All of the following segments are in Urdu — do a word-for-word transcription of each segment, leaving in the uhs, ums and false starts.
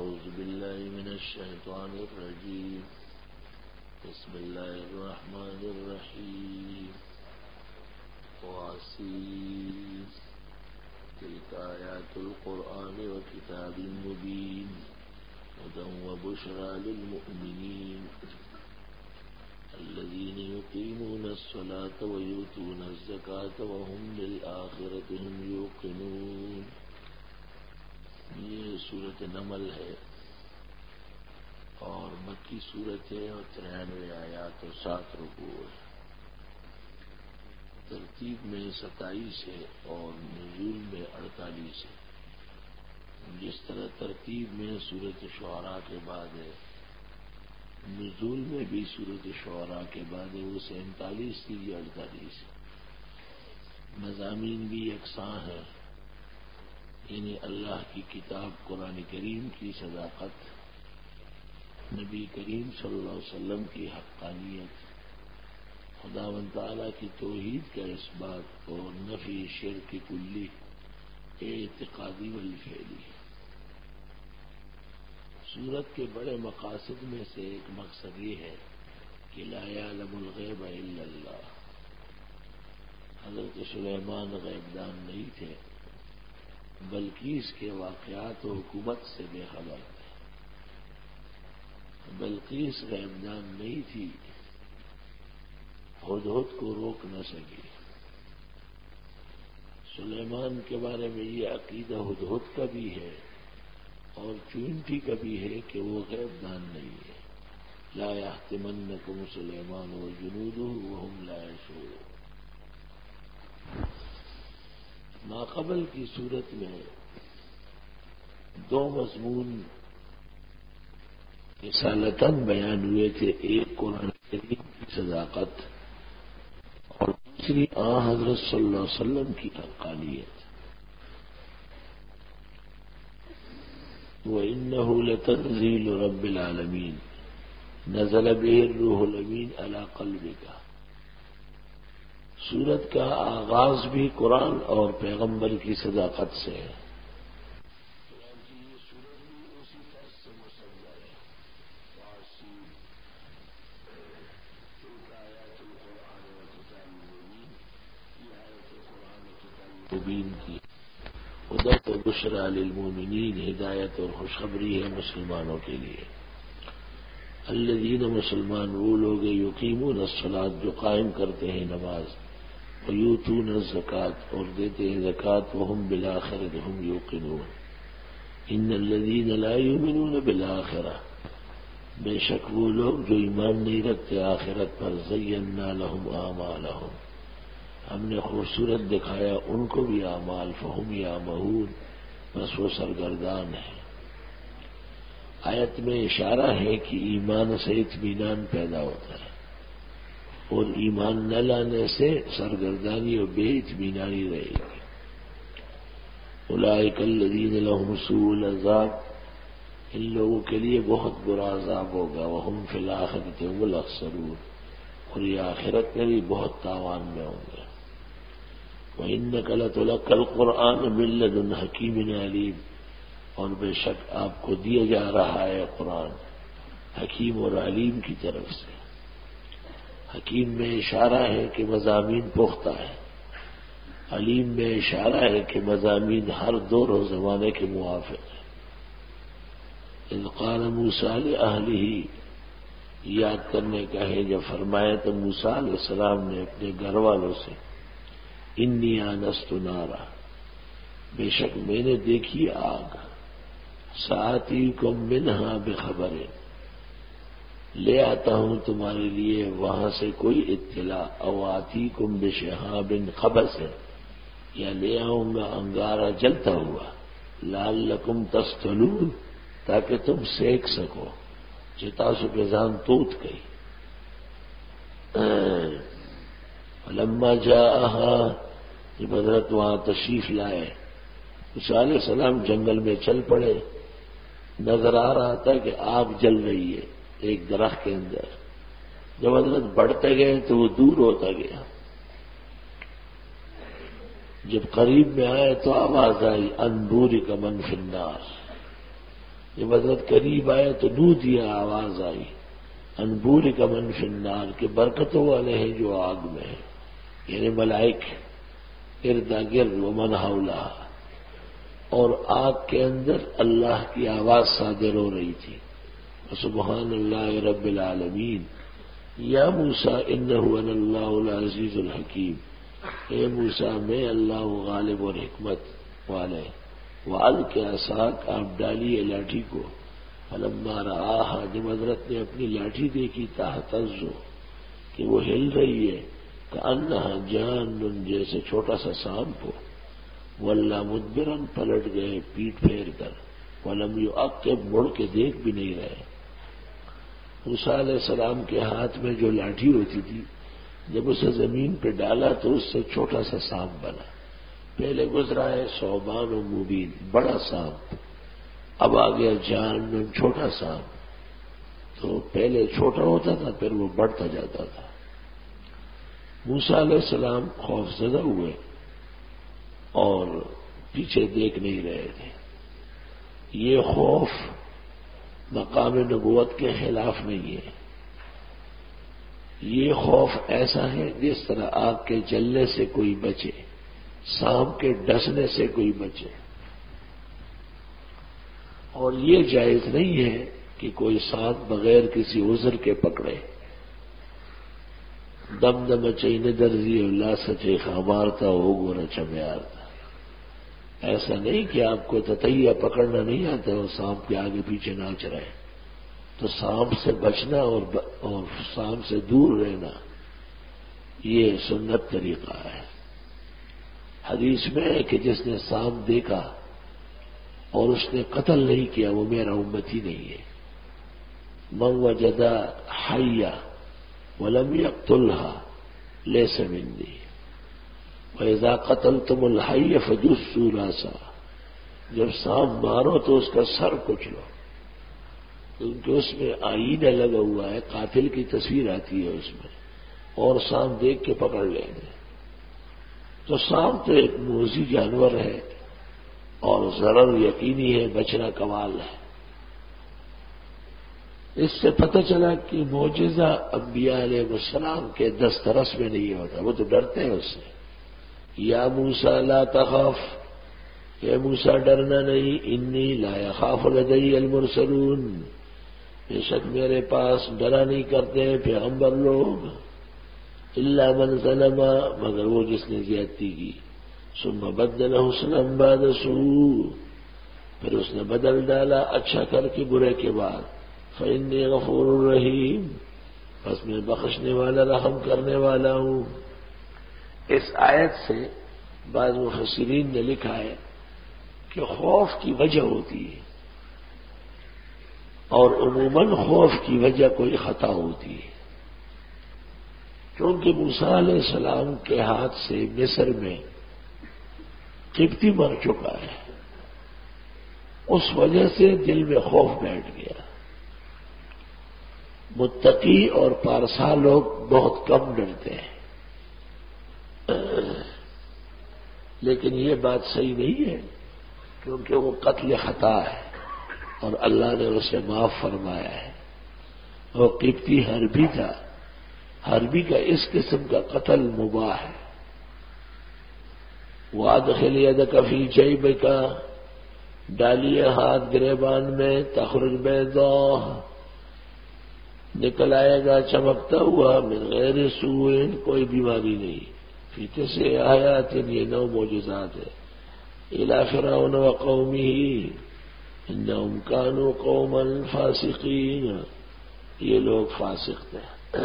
أعوذ بالله من الشيطان الرجيم بسم الله الرحمن الرحيم وعسير تلك آيات القرآن وكتاب مبين هدى وبشرى للمؤمنين الذين يقيمون الصلاة ويؤتون الزكاة وهم بالآخرة هم يوقنون. یہ سورت نمل ہے اور مکی سورت ہے اور ترانوے آیات اور سات رکوع ہے. ترتیب میں ستائیس ہے اور نزول میں اڑتالیس ہے. جس طرح ترتیب میں سورت شعراء کے بعد ہے، نزول میں بھی سورت شعراء کے بعد ہے، وہ سینتالیس تھی یا اڑتالیس ہے. مضامین بھی یکساں ہیں، یعنی اللہ کی کتاب قرآن کریم کی صداقت، نبی کریم صلی اللہ علیہ وسلم کی حقانیت، خداوند تعالیٰ کی توحید کا اس بات اور نفی شرک کلی اعتقادی والفعلی. سورت کے بڑے مقاصد میں سے ایک مقصد یہ ہے کہ لا یعلم الغیب الا اللہ. حضرت سلیمان غیب دان نہیں تھے، بلکہ اس کے واقعات و حکومت سے بے خبر تھے. بلقیس غیب دان نہیں تھی، ہدہد کو روک نہ سکی. سلیمان کے بارے میں یہ عقیدہ ہدہد کا بھی ہے اور چونٹی کا بھی ہے کہ وہ غیب دان نہیں ہے. لا یحتمنکم سلیمان وجنودہ وہم لا یشعرون. ماقبل کی صورت میں دو مضمون رسالتاً بیان ہوئے تھے، ایک قرآن کریم کی صداقت اور دوسری آن حضرت صلی اللہ علیہ وسلم کی حقانیت. وَإِنَّهُ لَتَنزِيلُ رَبِّ الْعَالَمِينَ نَزَلَ بِهِ الرُّوحُ الْأَمِينُ عَلَى قَلْبِكَ. سورت کا آغاز بھی قرآن اور پیغمبر کی صداقت سے ہے. مبین کی ہدایت و بشریٰ للمؤمنین، ہدایت اور خوشخبری ہے مسلمانوں کے لیے. الذین مسلمان وہ لوگ یقیمون الصلاۃ جو قائم کرتے ہیں نماز، ویؤتون الزکوٰۃ اور دیتے ہیں زکوٰۃ، وہم بالآخرۃ ہم یوقنون. ان الذین لا یؤمنون بالآخرہ بے شک وہ لوگ جو ایمان نہیں رکھتے آخرت پر، زینا لہم اعمالہم ہم نے خوبصورت دکھایا ان کو بھی اعمال، فہم یعمہون بس وہ سرگردان ہیں. آیت میں اشارہ ہے کہ ایمان سے اطمینان پیدا ہوتا ہے اور ایمان نہ لانے سے سرگردانی اور بے اطمینانی رہے گی. اولئک الذین لہم سوء العذاب ان لوگوں کے لیے بہت برا عذاب ہوگا. وہم فی الآخرۃ هم الاخسرون اور یہ آخرت میں بھی بہت تاوان میں ہوں گے. وَإِنَّكَ لَتُلَقَّى الْقُرْآنَ مِن لَّدُنْ حَكِيمٍ عَلِيمٍ اور بے شک آپ کو دیا جا رہا ہے قرآن حکیم اور علیم کی طرف سے. حکیم میں اشارہ ہے کہ مضامین پختہ ہے، علیم میں اشارہ ہے کہ مضامین ہر دور و زمانے کے موافق ہیں. اذ قال موسیٰ لأہلہ یاد کرنے کا ہے جب فرمایا تو موسیٰ علیہ السلام نے اپنے گھر والوں سے، انی آنست نارا بے شک میں نے دیکھی آگ، سآتیکم منہا بخبر لے آتا ہوں تمہارے لیے وہاں سے کوئی اطلاع، او آتیکم بشہاب قبس یا لے آؤں گا انگارہ جلتا ہوا، لعلکم تصطلون تاکہ تم سیک سکو. چتاسو کے زان توت گئی. فلما جاءها جب حضرت وہاں تشریف لائے، موسیٰ علیہ السلام جنگل میں چل پڑے. نظر آ رہا تھا کہ آگ جل رہی ہے ایک درخت کے اندر. جب حضرت بڑھتے گئے تو وہ دور ہوتا گیا. جب قریب میں آئے تو آواز آئی ان بورک من فی النار جب حضرت قریب آئے تو نو دیا آواز آئی انبور کا من فی النار کہ برکتوں والے ہیں جو آگ میں ہیں، یعنی ملائک اردا گرد ومن حولہا، اور آگ کے اندر اللہ کی آواز صادر ہو رہی تھی، سبحان اللہ رب العالمین یا موسیٰ انہ انا اللہ العزیز الحکیم، اے موسیٰ میں اللہ غالب اور حکمت والے، وَأَلْقِ عَصَاكَ آپ ڈالیے لاٹھی کو، فلما رآہا جب حضرت نے اپنی لاٹھی دیکھی تہتز کہ وہ ہل رہی ہے، کأنہا جان جیسے چھوٹا سا سانپ ہو، وَلَّا مُدْبِرًا پلٹ گئے پیٹ پھیر کر، وَلَمْ يُعَقِّبْ مڑ کے دیکھ بھی نہیں رہے۔ موسیٰ علیہ السلام کے ہاتھ میں جو لاٹھی ہوتی تھی جب اسے زمین پہ ڈالا تو اس سے چھوٹا سا سانپ بنا، پہلے گزرا ہے ثعبان و مبین بڑا سانپ، اب آ گیا جان چھوٹا سانپ، تو پہلے چھوٹا ہوتا تھا پھر وہ بڑھتا جاتا تھا۔ موسیٰ علیہ السلام خوف زدہ ہوئے اور پیچھے دیکھ نہیں رہے تھے۔ یہ خوف مقام نبوت کے خلاف نہیں ہے، یہ خوف ایسا ہے جس طرح آگ کے جلنے سے کوئی بچے، سانپ کے ڈسنے سے کوئی بچے، اور یہ جائز نہیں ہے کہ کوئی سانپ بغیر کسی عذر کے پکڑے۔ دم دم چین درزی اللہ سچے خامارتا ہو گورا چمیارتا، ایسا نہیں کہ آپ کو تتیا پکڑنا نہیں آتا اور سانپ کے آگے پیچھے ناچ رہے، تو سانپ سے بچنا اور ب... اور سانپ سے دور رہنا یہ سنت طریقہ ہے۔ حدیث میں ہے کہ جس نے سانپ دیکھا اور اس نے قتل نہیں کیا وہ میرا امتی نہیں ہے۔ من وجد حیا ولم يقتلها ليس مني وَإِذَا قَتَلْتُمُ الْحَيَّ فَجُسُّوا رَأْسَهُ، جب سانپ مارو تو اس کا سر کچلو، کیونکہ اس میں آئینہ لگا ہوا ہے، قاتل کی تصویر آتی ہے اس میں، اور سانپ دیکھ کے پکڑ لیں گے۔ تو سانپ تو ایک موذی جانور ہے اور ضرر یقینی ہے، بچنا کمال ہے۔ اس سے پتہ چلا کہ معجزہ انبیاء علیہ السلام کے دسترس میں نہیں ہوتا، وہ تو ڈرتے ہیں اس سے۔ یا موسیٰ لا تخف، اے موسیٰ ڈرنا نہیں، انی لا یخاف لدی المرسلون، بے شک میرے پاس ڈرا نہیں کرتے ہیں پیغمبر لوگ، الا من ظلم مگر وہ جس نے زیادتی کی، ثم بدل حسنا بعد سوء پھر اس نے بدل ڈالا اچھا کر کے برے کے بعد، فإنی غفور رحیم بس میں بخشنے والا رحم کرنے والا ہوں۔ اس آیت سے بعض مفسرین نے لکھا ہے کہ خوف کی وجہ ہوتی ہے، اور عموماً خوف کی وجہ کوئی خطا ہوتی ہے، کیونکہ موسیٰ علیہ السلام کے ہاتھ سے مصر میں قبطی مر چکا ہے، اس وجہ سے دل میں خوف بیٹھ گیا۔ متقی اور پارسا لوگ بہت کم ڈرتے ہیں، لیکن یہ بات صحیح نہیں ہے، کیونکہ وہ قتل خطا ہے اور اللہ نے اسے معاف فرمایا ہے۔ وہ قبطی حربی تھا، حربی کا اس قسم کا قتل مباح ہے۔ وَأَدْخِلْ يَدَكَ فِي جَيْبِكَ ڈالیے ہاتھ گریبان میں، تخرج بیضاء نکل آئے گا چمکتا ہوا، من غیر سوء کوئی بیماری نہیں، فی تسع آیات یہ نو معجزات ہے، الی فرعون وقومہ انہم کانوا قوما فاسقین یہ لوگ فاسق تھے۔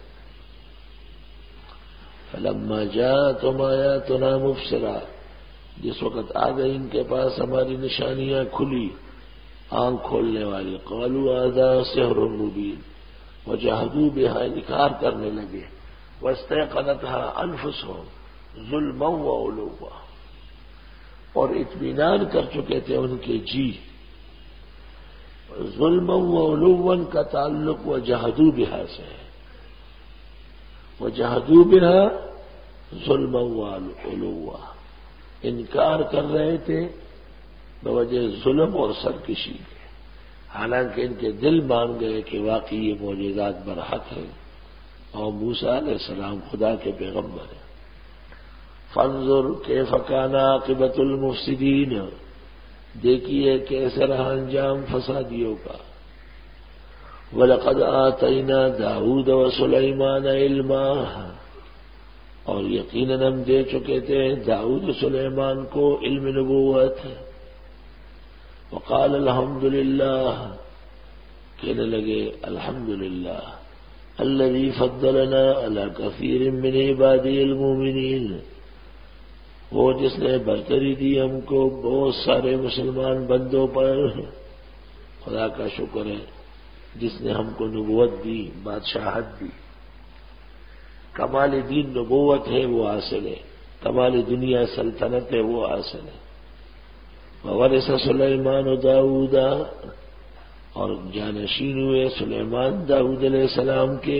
فلما جاءتهم آیاتنا مبصرہ جس وقت آ گئی ان کے پاس ہماری نشانیاں کھلی آنکھ کھولنے والی، قالوا ھذا سحر مبین وجحدوا بها انکار کرنے لگے، واستيقنتها انفسهم ظلما وعلوا اور اطمینان کر چکے تھے ان کے جی، ظلما وعلوا کا تعلق وجحدوا بها سے ہے، وجحدوا بها ظلما وعلوا انکار کر رہے تھے بوجہ ظلم اور سرکشی کے، حالانکہ ان کے دل مان گئے کہ واقعی یہ معجزات برحق ہے اور موسیٰ علیہ السلام خدا کے پیغمبر ہیں۔ فانظر کیف کان عاقبۃ المفسدین، دیکھیے کیسے رہا انجام فسادیوں کا۔ وَلَقَدْ آتَيْنَا دَاوُودَ وَسُلَيْمَانَ عِلْمًا، اور یقیناً ہم دے چکے تھے داؤد و سلیمان کو علم نبوت۔ وقال الحمد للہ، کہنے لگے الحمد للہ، الذي فضلنا على كثير من عباده المؤمنين، وہ جس نے برتری دی ہم کو بہت سارے مسلمان بندوں پر۔ خدا کا شکر ہے جس نے ہم کو نبوت دی، بادشاہت دی۔ کمال دین نبوت ہے وہ حاصل ہے، کمال دنیا سلطنت ہے وہ حاصل ہے۔ وورث سلیمان و داؤد، اور جانشین ہوئے سلیمان داؤد علیہ السلام کے۔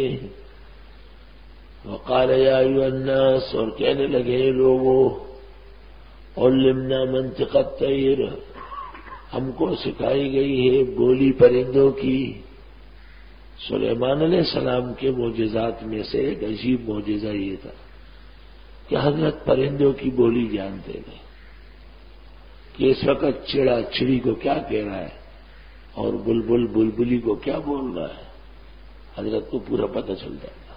وقال یا ایھا الناس، اور کہنے لگے لوگوں، علمنا منطق الطیر، ہم کو سکھائی گئی ہے بولی پرندوں کی۔ سلیمان علیہ السلام کے معجزات میں سے ایک عجیب معجزہ یہ تھا کہ حضرت پرندوں کی بولی جانتے تھے کہ اس وقت چڑا چڑی کو کیا کہہ رہا ہے اور بلبل بلبلی کو کیا بول رہا ہے، حضرت کو پورا پتہ چلتا تھا۔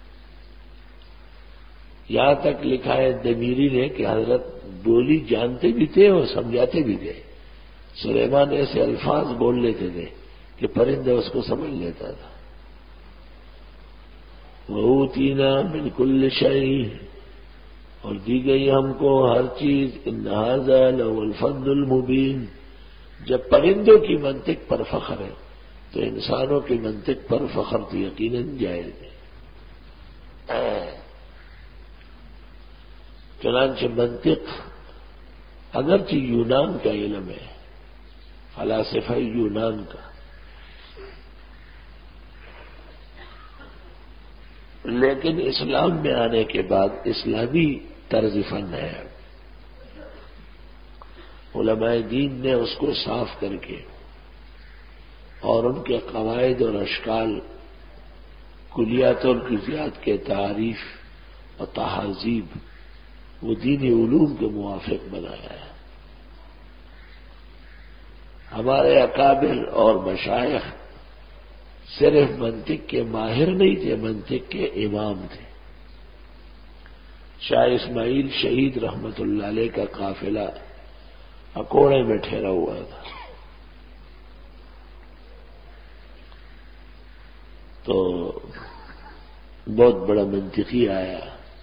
یہاں تک لکھا ہے دمیری نے کہ حضرت بولی جانتے بھی تھے اور سمجھاتے بھی تھے۔ سلیمان ایسے الفاظ بول لیتے تھے کہ پرندہ اس کو سمجھ لیتا تھا۔ وَأُوتِينَا مِن كُلِّ شَيْءٍ، اور دی گئی ہم کو ہر چیز۔ إِنَّ هَذَا لَهُوَ الْفَضْلُ الْمُبِينُ، جب پرندوں کی منطق پر فخر ہے تو انسانوں کی منطق پر فخر تو یقیناً جائز ہے۔ چنانچہ منطق اگرچہ یونان کا علم ہے، فلاسفہ یونان کا، لیکن اسلام میں آنے کے بعد اسلامی طرز فن ہے۔ علماء دین نے اس کو صاف کر کے اور ان کے قواعد اور اشکال، کلیات اور جزیات کے تعریف اور تہذیب وہ دینی علوم کے موافق بنایا ہے۔ ہمارے اکابر اور مشائخ صرف منطق کے ماہر نہیں تھے، منطق کے امام تھے۔ شاہ اسماعیل شہید رحمت اللہ علیہ کا قافلہ اکوڑے میں ٹھہرا ہوا تھا، تو بہت بڑا منطقی آیا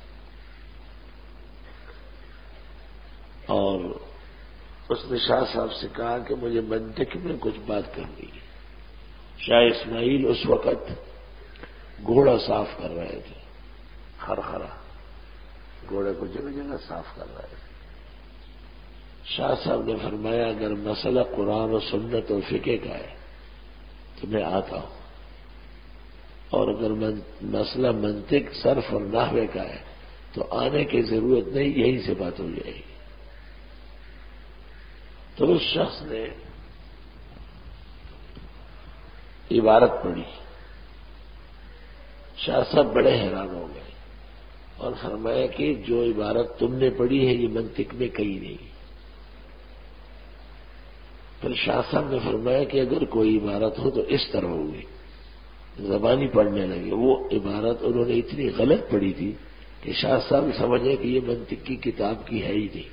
اور اس نے شاہ صاحب سے کہا کہ مجھے منطق میں کچھ بات کرنی ہے۔ شاہ اسماعیل اس وقت گھوڑا صاف کر رہے تھے، خرخرا گھوڑے کو جگہ جگہ صاف کر رہے تھے۔ شاہ صاحب نے فرمایا اگر مسئلہ قرآن و سنت اور فقہ کا ہے تو میں آتا ہوں، اور اگر مسئلہ منطق صرف اور نحوے کا ہے تو آنے کی ضرورت نہیں، یہیں سے بات ہو جائے گی۔ تو اس شخص نے عبارت پڑھی، شاہ صاحب بڑے حیران ہو گئے اور فرمایا کہ جو عبارت تم نے پڑھی ہے یہ منطق میں کہیں نہیں۔ پھر شاہ صاحب نے فرمایا کہ اگر کوئی عبارت ہو تو اس طرح ہوگی، زبانی پڑھنے لگے۔ وہ عبارت انہوں نے اتنی غلط پڑھی تھی کہ شاہ صاحب سمجھے کہ یہ منطق کی کتاب کی ہے ہی نہیں۔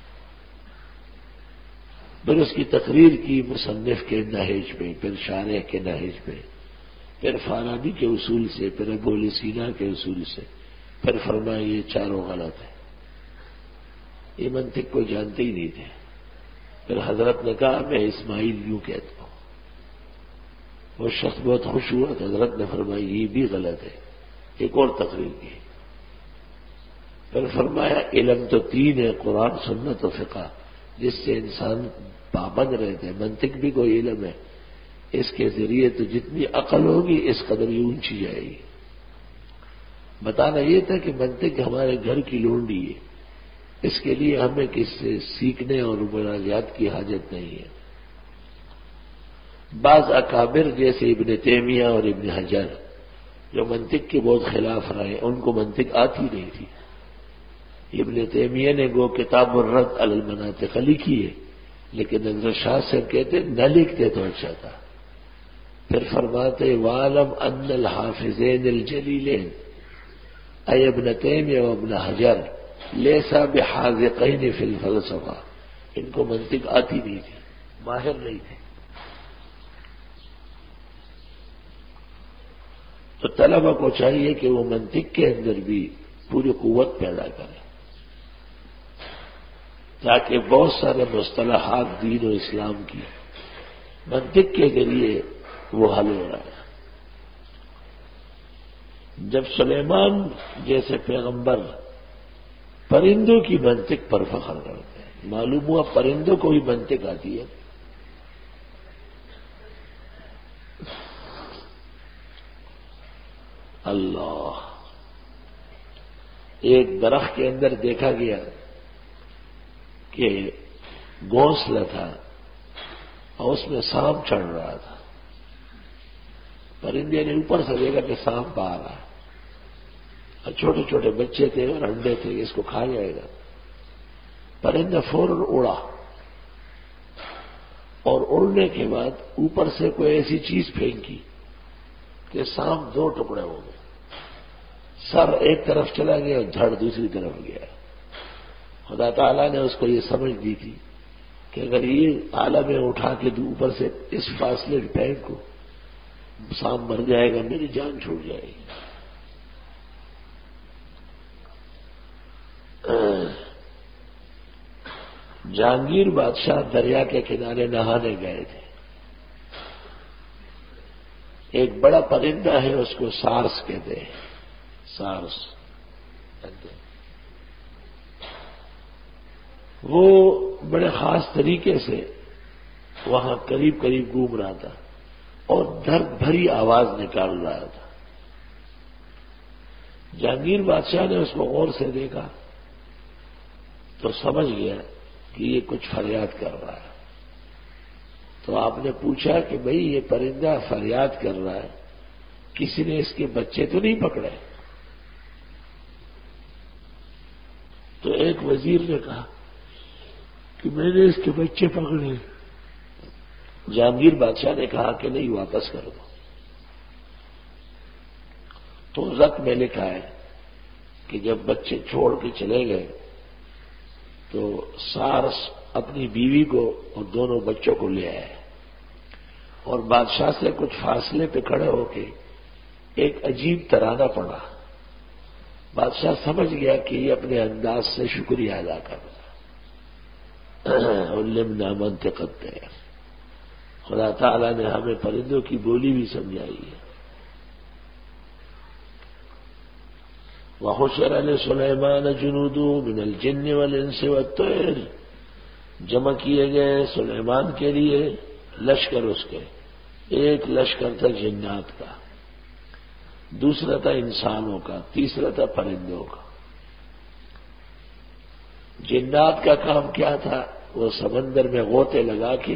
پھر اس کی تقریر کی مصنف کے نہج پہ، پھر شارح کے نہج پہ، پھر فارابی کے اصول سے، پھر ابو سینا کے اصول سے، پھر فرمایا یہ چاروں غلط ہے، یہ منطق کو جانتے ہی نہیں تھے۔ پھر حضرت نے کہا میں اسماعیل یوں کہتا ہوں۔ وہ شخص بہت خوش ہوا تو حضرت نے فرمایا یہ بھی غلط ہے، ایک اور تقریر کی۔ پھر فرمایا علم تو تین ہے، قرآن سنت و فقہ، جس سے انسان پابند رہتے ہیں۔ منطق بھی کوئی علم ہے، اس کے ذریعے تو جتنی عقل ہوگی اس قدر ہی اونچی جائے گی۔ بتانا یہ تھا کہ منطق ہمارے گھر کی لونڈی ہے، اس کے لیے ہمیں کس سے سیکھنے اور مناجات کی حاجت نہیں ہے۔ بعض اکابر جیسے ابن تیمیہ اور ابن حجر جو منطق کے بہت خلاف رہے، ان کو منطق آتی نہیں تھی. ابن تیمیہ نے گو کتاب الرد علی المناطق لکھی ہے، لیکن حضرت شاہ سے کہتے نہ لکھتے تو اچھا تھا. پھر فرماتے وَعَلَمْ أَنَّ الْحَافِظَيْنِ الْجَلِيلَيْنِ اے ابن تیمیہ و ابن حجر لیسا بحاذقین فی الفلسفہ، ان کو منطق آتی نہیں تھی، ماہر نہیں تھے. تو طلبہ کو چاہیے کہ وہ منطق کے اندر بھی پوری قوت پیدا کرے، تاکہ بہت سارے مصطلحات دین و اسلام کی منطق کے ذریعے وہ حل ہو رہا ہے. جب سلیمان جیسے پیغمبر پرندوں کی منطق پر فخر کرتے ہیں، معلوم ہوا پرندوں کو بھی منطق آتی ہے. اللہ، ایک درخت کے اندر دیکھا گیا کہ گھونسلہ تھا اور اس میں سانپ چڑھ رہا تھا. پرندے نے اوپر سے دیکھا کہ سانپ آ رہا ہے، اور چھوٹے چھوٹے بچے تھے اور انڈے تھے، اس کو کھا جائے گا. پرندہ فوراً اڑا، اور اڑنے کے بعد اوپر سے کوئی ایسی چیز پھینکی کہ سانپ دو ٹکڑے ہو گئے. سر ایک طرف چلا گیا اور دھڑ دوسری طرف گیا. خدا تعالیٰ نے اس کو یہ سمجھ دی تھی کہ اگر یہ آلہ میں اٹھا کے اوپر سے اس فاصلے پھینک کو سانپ مر جائے گا، میری جان چھوٹ جائے گی. جہانگیر بادشاہ دریا کے کنارے نہانے گئے تھے. ایک بڑا پرندہ ہے، اس کو سارس کہتے ہیں، سارس کہتے ہیں. وہ بڑے خاص طریقے سے وہاں قریب قریب گھوم رہا تھا اور درد بھری آواز نکال رہا تھا. جہانگیر بادشاہ نے اس کو غور سے دیکھا تو سمجھ گیا کہ یہ کچھ فریاد کر رہا ہے. تو آپ نے پوچھا کہ بھئی یہ پرندہ فریاد کر رہا ہے، کسی نے اس کے بچے تو نہیں پکڑے؟ تو ایک وزیر نے کہا کہ میں نے اس کے بچے پکڑے. جہانگیر بادشاہ نے کہا کہ نہیں، واپس کر دو. تو رت میں لکھا ہے کہ جب بچے چھوڑ کے چلے گئے تو سارس اپنی بیوی کو اور دونوں بچوں کو لے آئے اور بادشاہ سے کچھ فاصلے پہ کھڑے ہو کے ایک عجیب ترانہ پڑا. بادشاہ سمجھ گیا کہ یہ اپنے انداز سے شکریہ ادا کر رہا. علمنا منطق الطیر، خدا تعالیٰ نے ہمیں پرندوں کی بولی بھی سمجھائی ہے. وَحُشِرَ لِسُلَيْمَانَ جُنُودُهُ مِنَ الْجِنِّ وَالْإِنسِ وَالطَّيْرِ، جمع کیے گئے سلیمان کے لیے لشکر. اس کے ایک لشکر تھا جنات کا، دوسرا تھا انسانوں کا، تیسرا تھا پرندوں کا. جنات کا کام کیا تھا؟ وہ سمندر میں غوطے لگا کے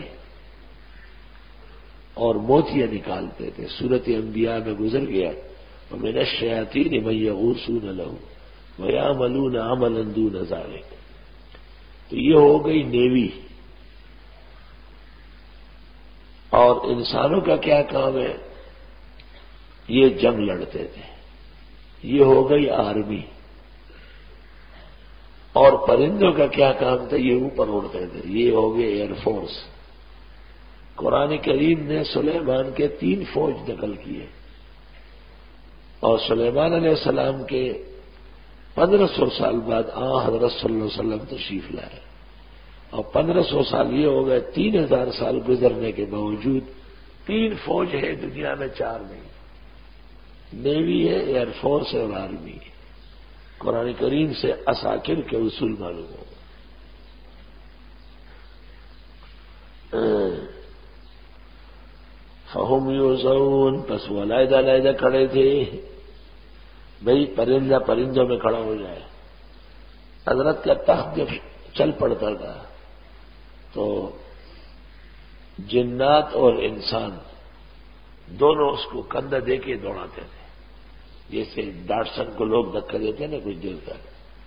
اور موتیاں نکالتے تھے. سورۃ انبیاء میں گزر گیا وَمِنَ الشَّيَاطِينِ مَن يَغُوصُونَ لَهُ وَيَعْمَلُونَ عَمَلًا دُونَ ذَلِكَ. تو یہ ہو گئی نیوی. اور انسانوں کا کیا کام ہے؟ یہ جنگ لڑتے تھے. یہ ہو گئی آرمی. اور پرندوں کا کیا کام تھا؟ یہ اوپر اڑتے تھے. یہ ہو گئے ایئر فورس. قرآن کریم نے سلیمان کے تین فوج نقل کیے اور سلیمان علیہ السلام کے پندرہ سو سال بعد آن حضرت صلی اللہ علیہ وسلم تشریف لائے. اور پندرہ سو سال یہ ہو گئے، تین ہزار سال گزرنے کے باوجود تین فوج ہے دنیا میں، چار نہیں. نیوی ہے، ایئر فورس ہے اور آرمی ہے. قرآن کریم سے عساکر کے اصول معلوم ہو. فہم یوزعون، پس وہ علیحدہ علیحدہ کھڑے تھے. بھئی پرندہ پرندوں میں کھڑا ہو جائے. حضرت کا تخت جب چل پڑتا تھا تو جنات اور انسان دونوں اس کو کندھا دے کے دوڑاتے تھے، جیسے ڈاٹسن کو لوگ دھکا دیتے ہیں نا کچھ دیر تک.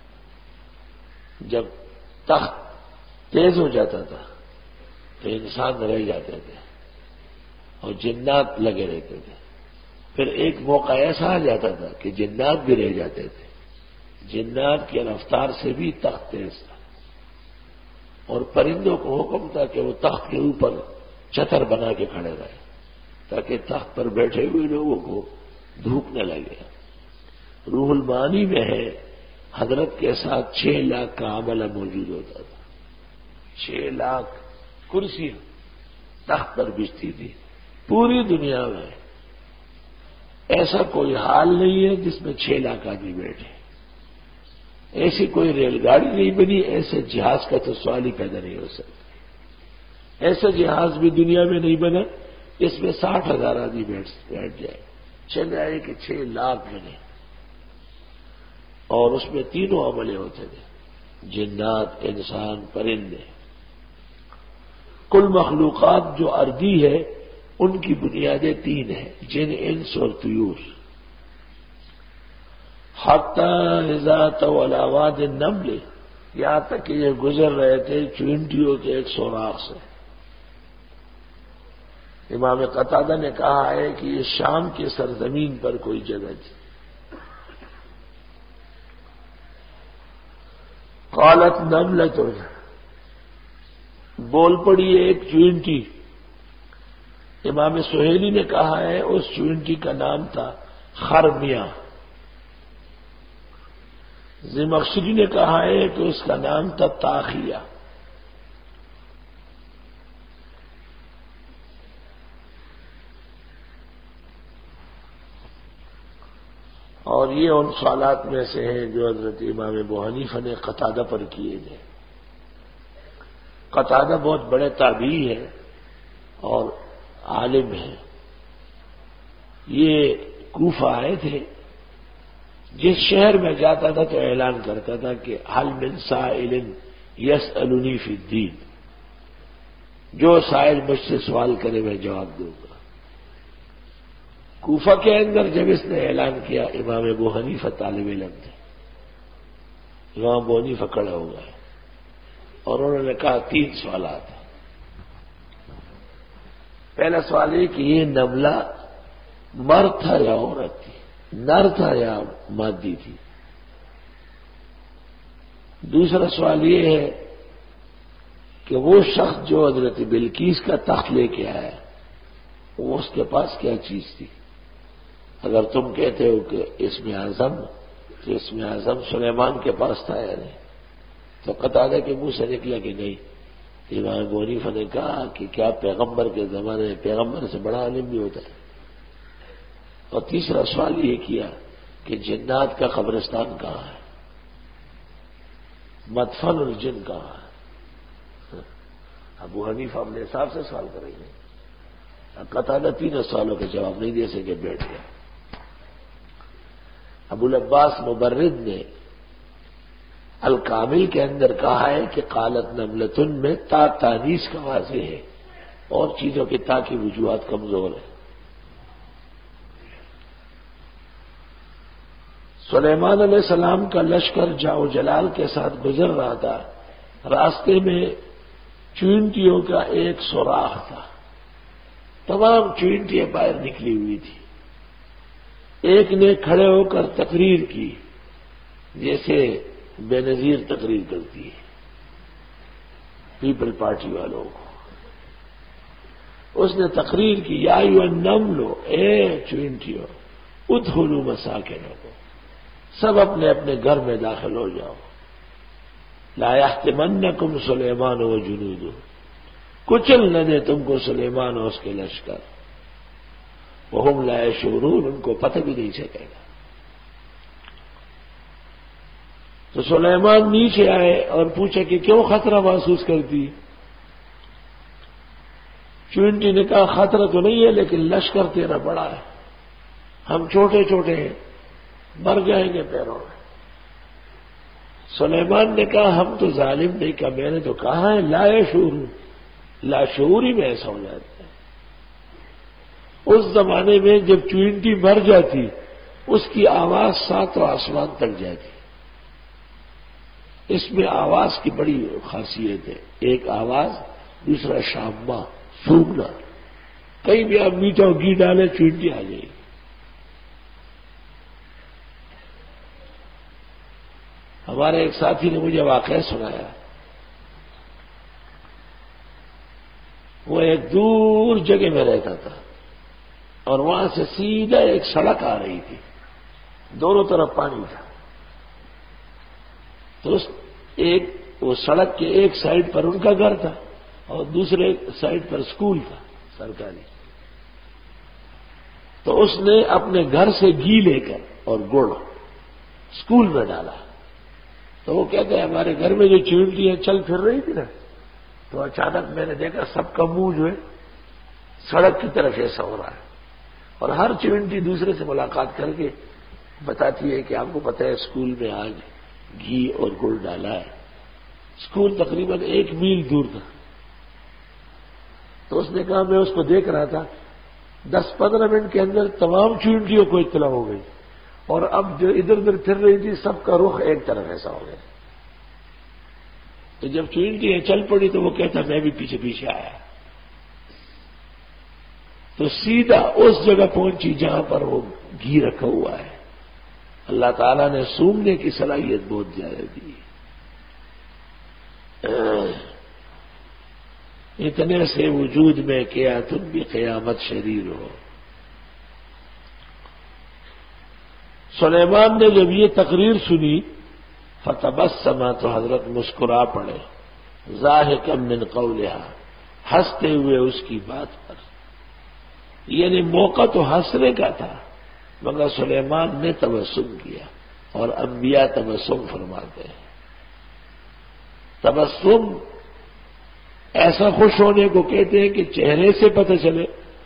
جب تخت تیز ہو جاتا تھا تو انسان رہ جاتے تھے اور جنات لگے رہتے تھے. پھر ایک موقع ایسا آ جاتا تھا کہ جنات بھی رہ جاتے تھے. جنات کی رفتار سے بھی تخت تیز تھا اور پرندوں کو حکم تھا کہ وہ تخت کے اوپر چتر بنا کے کھڑے رہے تاکہ تخت پر بیٹھے ہوئے لوگوں کو دھوپ نہ لگے. روح المعانی میں ہے حضرت کے ساتھ چھ لاکھ کا عملہ موجود ہوتا تھا. چھ لاکھ کرسیاں تخت پر بچتی تھی. پوری دنیا میں ایسا کوئی حال نہیں ہے جس میں چھ لاکھ آدمی بیٹھے. ایسی کوئی ریل گاڑی نہیں بنی، ایسے جہاز کا تو سوال ہی پیدا نہیں ہو سکتا. ایسا جہاز بھی دنیا میں نہیں بنا اس میں ساٹھ ہزار آدمی بیٹھ جائے. چل آئے کہ چھ لاکھ بنے اور اس میں تینوں عملے ہوتے تھے، جنات، انسان، پرندے. کل مخلوقات جو ارضی ہے ان کی بنیادیں تین ہیں، جن، انس اور طیور. حتی اذا طول واد النمل، یہاں تک کہ یہ گزر رہے تھے چونٹیوں کے ایک سوراخ سے. امام قتادہ نے کہا ہے کہ یہ شام کی سرزمین پر کوئی جگہ تھی. قالت نملۃ، بول پڑی ایک چونٹی. امام سہیلی نے کہا ہے اس چونٹی کا نام تھا خرمیہ. زمخشری نے کہا ہے کہ اس کا نام تھا تاخیہ. اور یہ ان سوالات میں سے ہیں جو حضرت امام ابو حنیفہ نے قتادہ پر کیے تھے. قتادہ بہت بڑے تابعی ہیں اور عالم ہیں. یہ کوفہ آئے تھے. جس شہر میں جاتا تھا تو اعلان کرتا تھا کہ حل من سائل یسألنی فی الدین، جو سائل مجھ سے سوال کرے میں جواب دوں گا. کوفہ کے اندر جب اس نے اعلان کیا امام ابو حنیفہ طالب علم تھے. امام ابو حنیفہ کھڑے ہو گئے اور انہوں نے کہا تین سوالات ہیں. پہلا سوال یہ کہ یہ نملہ مرد تھا یا عورت تھی، نر تھا یا مادی تھی. دوسرا سوال یہ ہے کہ وہ شخص جو حضرت بلقیس کا تخت لے کے آیا وہ اس کے پاس کیا چیز تھی. اگر تم کہتے ہو کہ اسم اعظم، تو اسم اعظم سلیمان کے پاس تھا یا نہیں؟ تو قتادہ کے منہ سے نکلا کہ نہیں. امام ابو حنیفہ نے کہا کہ کیا پیغمبر کے زمانے میں پیغمبر سے بڑا عالم بھی ہوتا ہے؟ اور تیسرا سوال یہ کیا کہ جنات کا قبرستان کہاں ہے، مدفن الجن کہاں ہے. ابو حنیفہ اپنے حساب سے سوال کریں گے. قتادہ تینوں سوالوں کے جواب نہیں دے سکے، بیٹھ گیا. ابو العباس مبرد نے الکامل کے اندر کہا ہے کہ قالت نملتن میں تا تانیث کا واضح ہے اور چیزوں کی تا کی وجوہات کمزور ہیں. سلیمان علیہ السلام کا لشکر جاؤ جلال کے ساتھ گزر رہا تھا. راستے میں چونٹیوں کا ایک سوراخ تھا. تمام چونٹیاں باہر نکلی ہوئی تھی. ایک نے کھڑے ہو کر تقریر کی جیسے بے نظیر تقریر کرتی ہے پیپل پارٹی والوں کو. اس نے تقریر کی یا ایھا النمل، اے چونٹیوں، ادخلوا مساکنکم، سب اپنے اپنے گھر میں داخل ہو جاؤ. لا یحطمنکم سلیمان و جنودہ، کچل نہ دے تم کو سلیمان اور اس کے لشکر. وہم لا یشعرون، ان کو پتہ بھی نہیں چلے گا. تو سلیمان نیچے آئے اور پوچھا کہ کیوں خطرہ محسوس کرتی. چونٹی نے کہا خطرہ تو نہیں ہے لیکن لشکر تیرا بڑا ہے، ہم چھوٹے چھوٹے ہیں، مر جائیں گے پیروں میں. سلیمان نے کہا ہم تو ظالم نہیں، کہا میں نے تو کہا ہے لا یشعرون، لاشعوری میں ایسا ہو جاتا ہے۔ اس زمانے میں جب چوئنٹی مر جاتی اس کی آواز ساتوں آسمان تک جاتی۔ اس میں آواز کی بڑی خاصیت ہے، ایک آواز، دوسرا شامہ، سونگنا، کہیں بھی آپ میٹھا گھی ڈالے چوئنٹی آ جائے گی۔ ہمارے ایک ساتھی نے مجھے واقعہ سنایا، وہ ایک دور جگہ میں رہتا تھا اور وہاں سے سیدھا ایک سڑک آ رہی تھی، دونوں طرف پانی تھا۔ تو اس ایک وہ سڑک کے ایک سائڈ پر ان کا گھر تھا اور دوسرے سائڈ پر اسکول تھا سرکاری۔ تو اس نے اپنے گھر سے گھی لے کر اور گڑ اسکول میں ڈالا۔ تو وہ کہتے ہیں ہمارے گھر میں جو چیونٹیاں چل پھر رہی تھی نا، تو اچانک میں نے دیکھا سب کا منہ جو ہے سڑک کی طرف ایسا ہو رہا ہے، اور ہر چیونٹی دوسرے سے ملاقات کر کے بتاتی ہے کہ آپ کو پتہ ہے اسکول میں آج گھی اور گڑ ڈالا ہے۔ اسکول تقریباً ایک میل دور تھا۔ تو اس نے کہا میں اس کو دیکھ رہا تھا، دس پندرہ منٹ کے اندر تمام چیونٹیوں کو اطلاع ہو گئی، اور اب جو ادھر ادھر پھر رہی تھی سب کا رخ ایک طرف ایسا ہو گیا۔ تو جب چیونٹیاں چل پڑی تو وہ کہتا میں بھی پیچھے پیچھے آیا، تو سیدھا اس جگہ پہنچی جہاں پر وہ گھی رکھا ہوا ہے۔ اللہ تعالیٰ نے سونگنے کی صلاحیت بہت زیادہ دی۔ اتنے سے وجود میں کیا تم بھی قیامت شریر ہو۔ سلیمان نے جب یہ تقریر سنی فتبسم، تو حضرت مسکرا پڑے، ضاحکا من قولها، ہنستے ہوئے اس کی بات پر۔ یعنی موقع تو ہنسنے کا تھا مگر سلیمان نے تبسم کیا، اور انبیاء تبسم فرماتے ہیں۔ تبسم ایسا خوش ہونے کو کہتے ہیں کہ چہرے سے پتہ چلے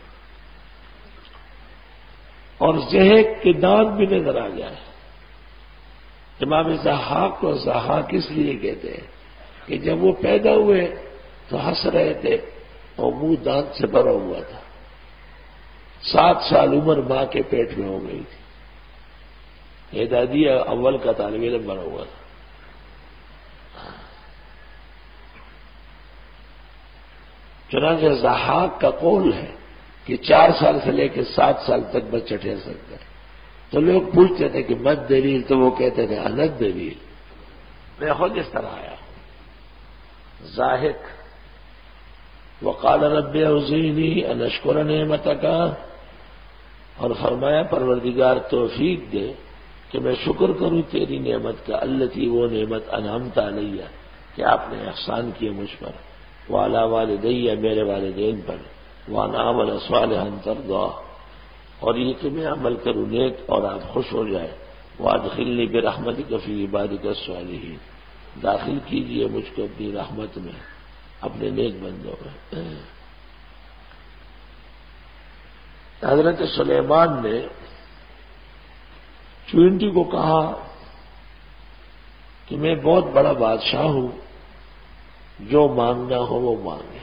اور ذہن کے دانت بھی نظر آ جائے۔ امام ضحاک کو ضحاک اس لیے کہتے ہیں کہ جب وہ پیدا ہوئے تو ہنس رہے تھے اور منہ دانت سے بھرا ہوا تھا۔ سات سال عمر ماں کے پیٹ میں ہو گئی تھی، یہ دادی اول کا طالب علم بنا ہوا تھا۔ چنانچہ ضحاک کا قول ہے کہ چار سال سے لے کے سات سال تک بچہ ٹھہر سکتا ہے۔ تو لوگ پوچھتے تھے کہ مت دلیل، تو وہ کہتے تھے انت دلیل، میں خود اس طرح آیا ہوں۔ ضاحک وقال رب اوزعنی ان اشکر نعمتک، اور فرمایا پروردگار توفیق دے کہ میں شکر کروں تیری نعمت کا، التی وہ نعمت انعمت علیہ کہ آپ نے احسان کیے مجھ پر، وعلی والدی میرے والدین پر، وانا اعمل صالحا ترضیٰ، اور یہ کہ میں عمل کروں نیک اور آپ خوش ہو جائے، وادخلنی برحمتک فی عبادک الصالحین، داخل کیجئے مجھ کو اپنی رحمت میں، اپنے نیک بندوں میں۔ حضرت سلیمان نے چیونٹی کو کہا کہ میں بہت بڑا بادشاہ ہوں، جو مانگنا ہو وہ مانگے،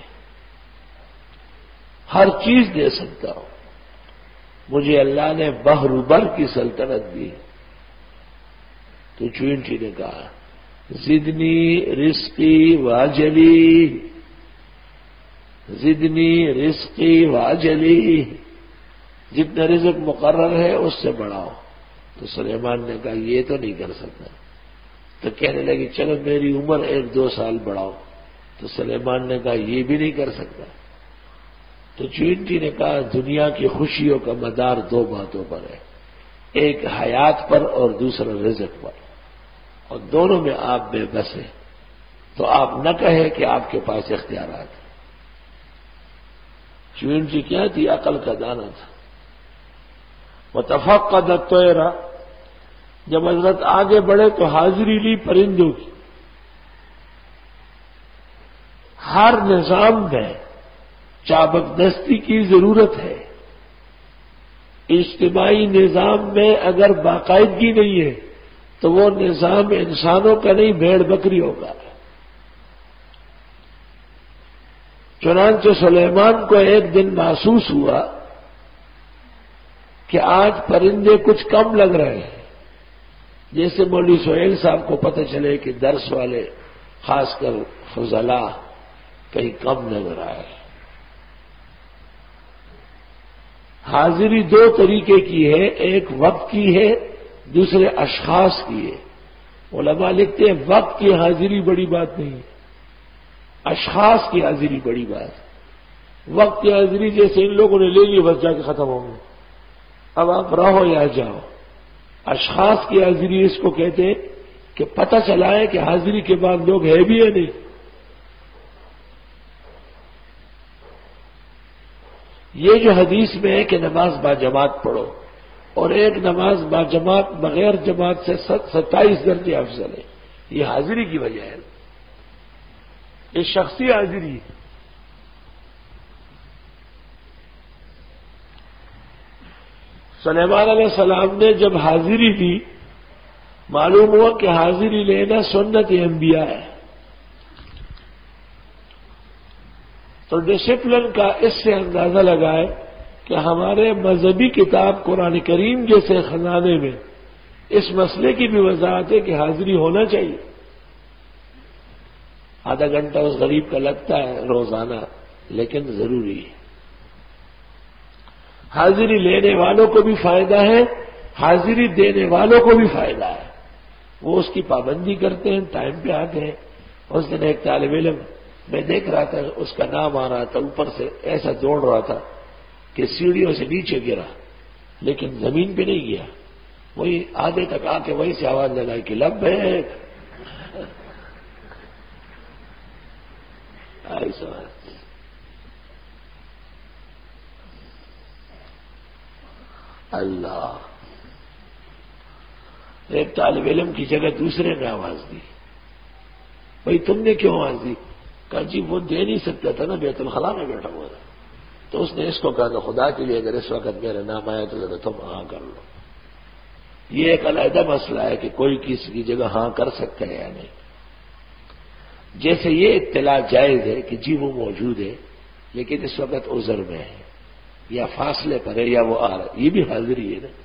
ہر چیز دے سکتا ہوں، مجھے اللہ نے بحر بر کی سلطنت دی۔ تو چیونٹی نے کہا زدنی رزقی واجلی، زدنی رزقی واجلی، جتنا رزق مقرر ہے اس سے بڑھاؤ۔ تو سلیمان نے کہا یہ تو نہیں کر سکتا۔ تو کہنے لگی چلو میری عمر ایک دو سال بڑھاؤ۔ تو سلیمان نے کہا یہ بھی نہیں کر سکتا۔ تو چیونٹی نے کہا دنیا کی خوشیوں کا مدار دو باتوں پر ہے، ایک حیات پر اور دوسرا رزق پر، اور دونوں میں آپ بے بس ہیں، تو آپ نہ کہیں کہ آپ کے پاس اختیارات ہیں۔ چیونٹی کیا تھی؟ عقل کا دانہ تھا۔ وتفقد الطیر، جب حضرت آگے بڑھے تو حاضری لی پرندوں کی۔ ہر نظام میں چابک دستی کی ضرورت ہے، اجتماعی نظام میں اگر باقاعدگی نہیں ہے تو وہ نظام انسانوں کا نہیں بھیڑ بکریوں کا۔ چنانچہ سلیمان کو ایک دن محسوس ہوا کہ آج پرندے کچھ کم لگ رہے ہیں، جیسے مولوی سہیل صاحب کو پتہ چلے کہ درس والے خاص کر فضلاء کہیں کم نظر آئے۔ حاضری دو طریقے کی ہے، ایک وقت کی ہے، دوسرے اشخاص کی ہے۔ علماء لکھتے ہیں وقت کی حاضری بڑی بات نہیں ہے، اشخاص کی حاضری بڑی بات ہے۔ وقت کی حاضری جیسے ان لوگوں نے لے لی بس جا کے ختم ہوں گے، اب آپ رہو یا جاؤ۔ اشخاص کی حاضری اس کو کہتے ہیں کہ پتہ چلا ہے کہ حاضری کے بعد لوگ ہے بھی یا نہیں۔ یہ جو حدیث میں ہے کہ نماز با جماعت پڑھو، اور ایک نماز با جماعت بغیر جماعت سے ستائیس درجے افضل ہے، یہ حاضری کی وجہ ہے، یہ شخصی حاضری ہے۔ سلیمان علیہ السلام نے جب حاضری دی، معلوم ہوا کہ حاضری لینا سنت انبیاء ہے، تو ڈسپلن کا اس سے اندازہ لگائے کہ ہمارے مذہبی کتاب قرآن کریم جیسے خزانے میں اس مسئلے کی بھی وضاحت ہے کہ حاضری ہونا چاہیے۔ آدھا گھنٹہ اس غریب کا لگتا ہے روزانہ، لیکن ضروری ہے۔ حاضری لینے والوں کو بھی فائدہ ہے، حاضری دینے والوں کو بھی فائدہ ہے، وہ اس کی پابندی کرتے ہیں، ٹائم پہ آتے ہیں۔ اس دن ایک طالب علم میں دیکھ رہا تھا، اس کا نام آ رہا تھا، اوپر سے ایسا دوڑ رہا تھا کہ سیڑھیوں سے نیچے گرا، لیکن زمین پہ نہیں گیا، وہی آدھے تک آ کے وہی سے آواز لگائی کہ لب ہے ایسا۔ اللہ، ایک طالب علم کی جگہ دوسرے نے آواز دی، بھائی تم نے کیوں آواز دی؟ کہا جی وہ دے نہیں سکتا تھا نا، بیت الخلا میں بیٹھا ہوا تھا، تو اس نے اس کو کہا کہ خدا کے لیے اگر اس وقت میرا نام آیا تو ذرا تم ہاں کر لو۔ یہ ایک علیحدہ مسئلہ ہے کہ کوئی کسی کی جگہ ہاں کر سکتا ہے یا نہیں۔ جیسے یہ اطلاع جائز ہے کہ جی وہ موجود ہے لیکن اس وقت عذر میں ہے یا فاصلے پر ہے یا وہ آ رہا ہے، یہ بھی حاضری ہے نا۔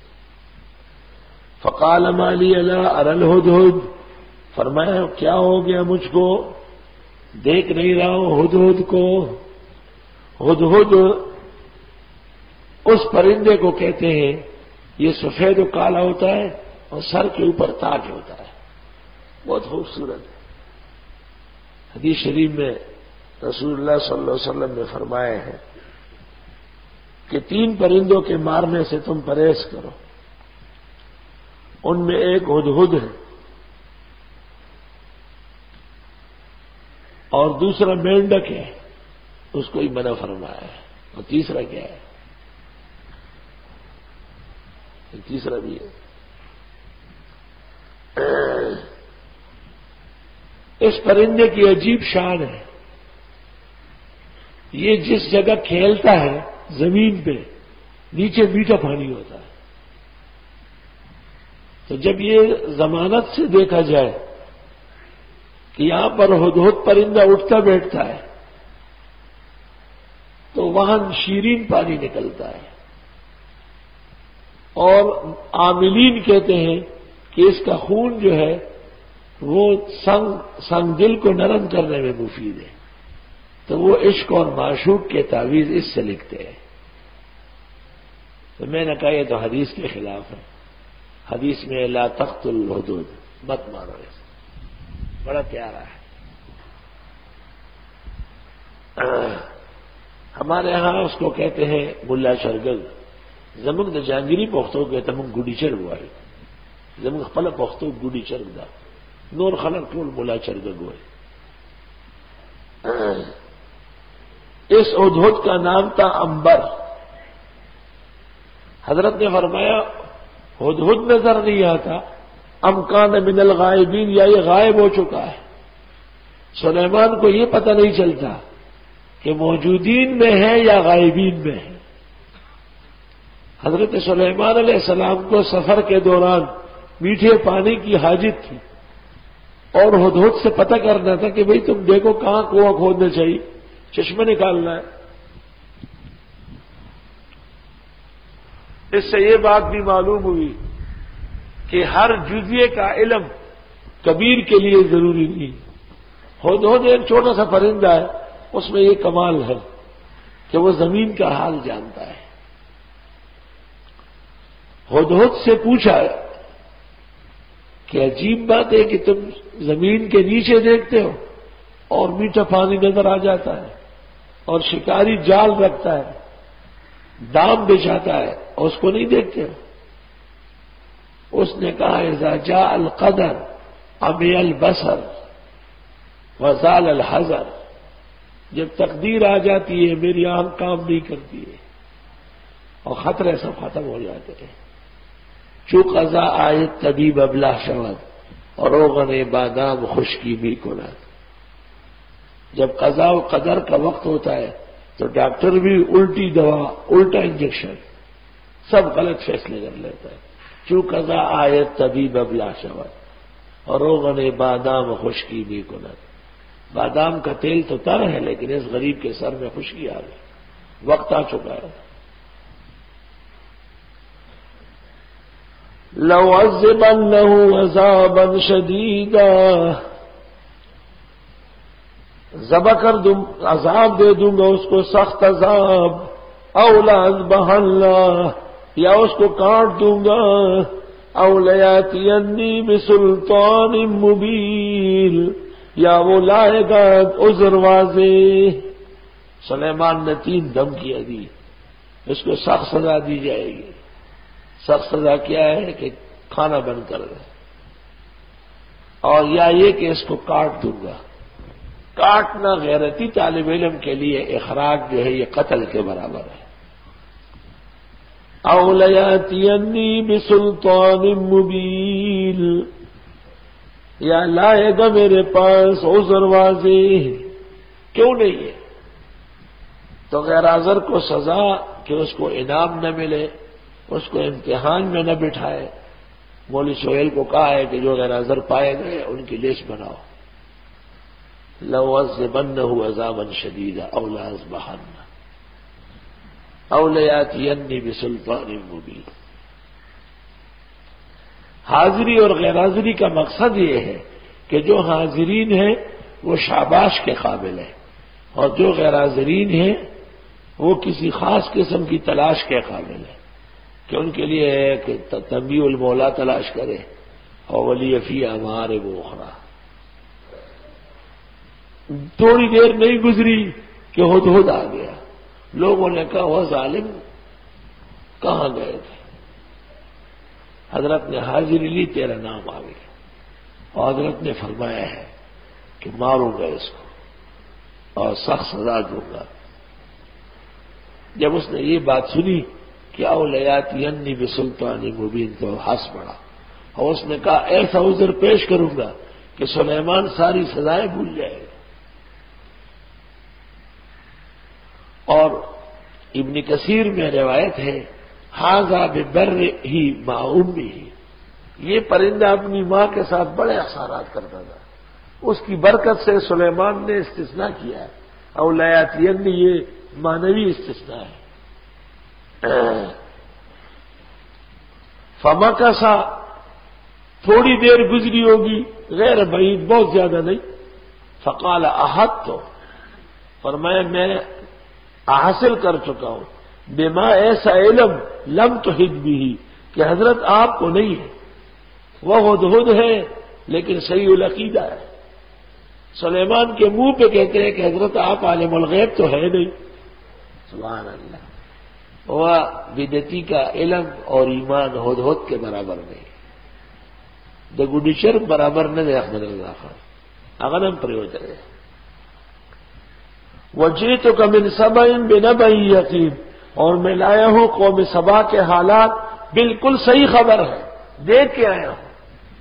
فقال ما لی لا اری الہدہد، فرمایا کیا ہو گیا مجھ کو، دیکھ نہیں رہا ہوں ہدہد کو۔ ہدہد اس پرندے کو کہتے ہیں، یہ سفید و کالا ہوتا ہے اور سر کے اوپر تاج ہوتا ہے، بہت خوبصورت ہے۔ حدیث شریف میں رسول اللہ صلی اللہ علیہ وسلم نے فرمایا ہے کہ تین پرندوں کے مارنے سے تم پرہیز کرو، ان میں ایک ہدہد ہے اور دوسرا مینڈک ہے، اس کو ہی منع فرمایا ہے، اور تیسرا کیا ہے؟ تیسرا بھی ہے۔ اس پرندے کی عجیب شان ہے، یہ جس جگہ کھیلتا ہے زمین پہ نیچے میٹھا پانی ہوتا ہے، تو جب یہ ضمانت سے دیکھا جائے کہ یہاں پر ہدہد پرندہ اٹھتا بیٹھتا ہے تو وہاں شیرین پانی نکلتا ہے، اور عاملین کہتے ہیں کہ اس کا خون جو ہے وہ سنگ سنگ دل کو نرم کرنے میں مفید ہے، تو وہ عشق اور معشوق کے تعویذ اس سے لکھتے ہیں۔ تو میں نے کہا یہ تو حدیث کے خلاف ہے، حدیث میں لا تقتل الحدود، مت مارو اسے، بڑا پیارا ہے۔ ہمارے ہاں اس کو کہتے ہیں ملا شرگل، زمنگ د جہانگیری پختو کہتے ہیں گڈی چرگ وائے، زمنگ خپل پختو گڈی چرگ دا، نور خلق ټول ملا چرگل وائے۔ اس ہدہد کا نام تھا امبر۔ حضرت نے فرمایا ہدہد نظر نہیں آتا، ام کان من الغائبین، یا یہ غائب ہو چکا ہے۔ سلیمان کو یہ پتہ نہیں چلتا کہ موجودین میں ہے یا غائبین میں ہے۔ حضرت سلیمان علیہ السلام کو سفر کے دوران میٹھے پانی کی حاجت تھی، اور ہدہد سے پتہ کرنا تھا کہ بھئی تم دیکھو کہاں کنواں کھودنا چاہیے، چشمہ نکالنا ہے. اس سے یہ بات بھی معلوم ہوئی کہ ہر جزیے کا علم کبیر کے لیے ضروری نہیں. ہدہد ایک چھوٹا سا پرندہ ہے، اس میں یہ کمال ہے کہ وہ زمین کا حال جانتا ہے. ہدہد سے پوچھا کہ عجیب بات ہے کہ تم زمین کے نیچے دیکھتے ہو اور میٹھا پانی نظر آ جاتا ہے، اور شکاری جال رکھتا ہے، دام بچھاتا ہے اور اس کو نہیں دیکھتے ہو. اس نے کہا اذا جاء القدر عمی البصر وزال الحذر، جب تقدیر آ جاتی ہے میری آنکھ کام نہیں کرتی ہے اور خطرے سب ختم ہو جاتے ہیں. چو قضا آیت طبیب ابلا شود اور روغن بادام خشکی بھی کنات. جب قضاء و قدر کا وقت ہوتا ہے تو ڈاکٹر بھی الٹی دوا، الٹا انجیکشن، سب غلط فیصلے کر لیتا ہے. چو قضا آیت طبیب ابلا شود اور روغن بادام خشکی بھی کنات. بادام کا تیل تو تر ہے لیکن اس غریب کے سر میں خشکی آ گئی، وقت آ چکا ہے. لَوْعَذِّبَنَّهُ عَذَابًا شَدِيدًا، ذبح کر دوں، عذاب دے دوں گا اس کو سخت عذاب. او لَأَذْبَحَنَّهُ، یا اس کو کاٹ دوں گا. او لَيَأْتِيَنِّي بِسُلْطَانٍ مُبِينٍ، یا وہ لائے گا عذر واضح. سلیمان نے تین دھمکیاں دی، اس کو سخت سزا دی جائے گی. سخت سزا کیا ہے کہ کھانا بند کر دیں، اور یا یہ کہ اس کو کاٹ دوں گا. کاٹنا غیرتی طالب علم کے لیے اخراج جو ہے یہ قتل کے برابر ہے. او لیاتینی بسلطان مبین، یا لائے گا میرے پاس عذر واضح. کیوں نہیں ہے؟ تو غیر حاضر کو سزا کہ اس کو انعام نہ ملے، اس کو امتحان میں نہ بٹھائے. مولوی سہیل کو کہا ہے کہ جو غیر حاضر پائے گئے ان کی لسٹ بناؤ. لَوْعَذِّبَنَّهُ عَذَابًا شَدِيدًا أَوْ لَأَذْبَحَنَّهُ أَوْ لَيَأْتِيَنِّي بِسُلْطَانٍ مُبِينٍ. حاضری اور غیر حاضری کا مقصد یہ ہے کہ جو حاضرین ہیں وہ شاباش کے قابل ہیں، اور جو غیر حاضرین ہیں وہ کسی خاص قسم کی تلاش کے قابل ہیں کہ ان کے لیے ایک تنبیہ المولا تلاش کرے اور ولی فی ہمارے وہ اخرا. تھوڑی دیر نہیں گزری کہ ہدہد آ گیا. لوگوں نے کہا وہ ظالم کہاں گئے تھے؟ حضرت نے حاضری لی، تیرا نام آ گیا، اور حضرت نے فرمایا ہے کہ ماروں گا اس کو اور سخت سزا دوں گا. جب اس نے یہ بات سنی کہ او لیاتینی بسلطان مبین، تو ہنس پڑا اور اس نے کہا ایسا عذر پیش کروں گا کہ سلیمان ساری سزائیں بھول جائے گا. اور ابن کثیر میں روایت ہے ھذا ببرہ مع امہ، یہ پرندہ اپنی ماں کے ساتھ بڑے احسانات کرتا تھا، اس کی برکت سے سلیمان نے استثناء کیا ہے. او لیاتینی یہ معنوی استثناء ہے. فمکثا، تھوڑی دیر گزری ہوگی، غیر بعید بہت زیادہ نہیں. فقال احط، تو فرمایا میں حاصل کر چکا ہوں بما ایسا علم لم تحط بھی، کہ حضرت آپ کو نہیں ہے. وہ ہدہد ہے لیکن صحیح العقیدہ ہے. سلیمان کے منہ پہ کہتے ہیں کہ حضرت آپ عالم الغیب تو ہے نہیں. سبحان اللہ. وہ بدعتی کا علم اور ایمان ہدہد کے برابر نہیں. دگوڈیچر برابر نہ دے احمد اللہ خان اغنم پریوتر ہے. وجئتک من سبأ بنبأ یقین، اور میں لایا ہوں قوم سبا کے حالات بالکل صحیح خبر ہے، دیکھ کے آیا ہوں.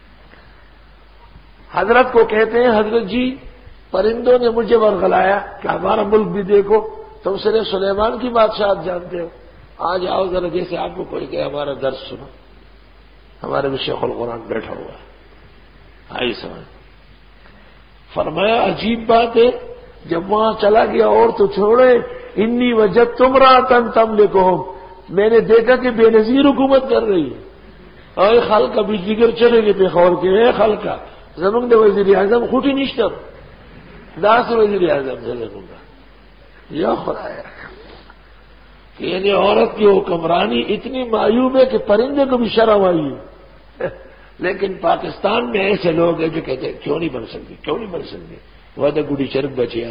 حضرت کو کہتے ہیں حضرت جی پرندوں نے مجھے ورغلایا کہ ہمارا ملک بھی دیکھو، تم صرف سلیمان کی بادشاہت جانتے ہو، آج آؤ ذرا جیسے آپ کو کوئی کہ ہمارا درس سنو. ہمارے بھی شیخ القرآن بیٹھا ہوا ہے، آئی سمجھ. فرمایا عجیب بات ہے جب وہاں چلا گیا اور تو چھوڑے، انی وجدت امرأۃ تملکہم، میں نے دیکھا کہ بے نظیر حکومت کر رہی ہے. اے خلقہ بھی جگر چلے گئے پخور کے، اے خلقہ زمانگ دے وزیر اعظم خوٹی نشتم داس وزیر اعظم سے زمانگ یا خدایا کہ یعنی عورت کی حکمرانی اتنی معیوب ہے کہ پرندے کو بھی شرم آئی ہے. لیکن پاکستان میں ایسے لوگ ہیں جو کہتے ہیں کیوں نہیں بن سکتی، کیوں نہیں بن سکتی، وہ تو گڑی چرک بچیا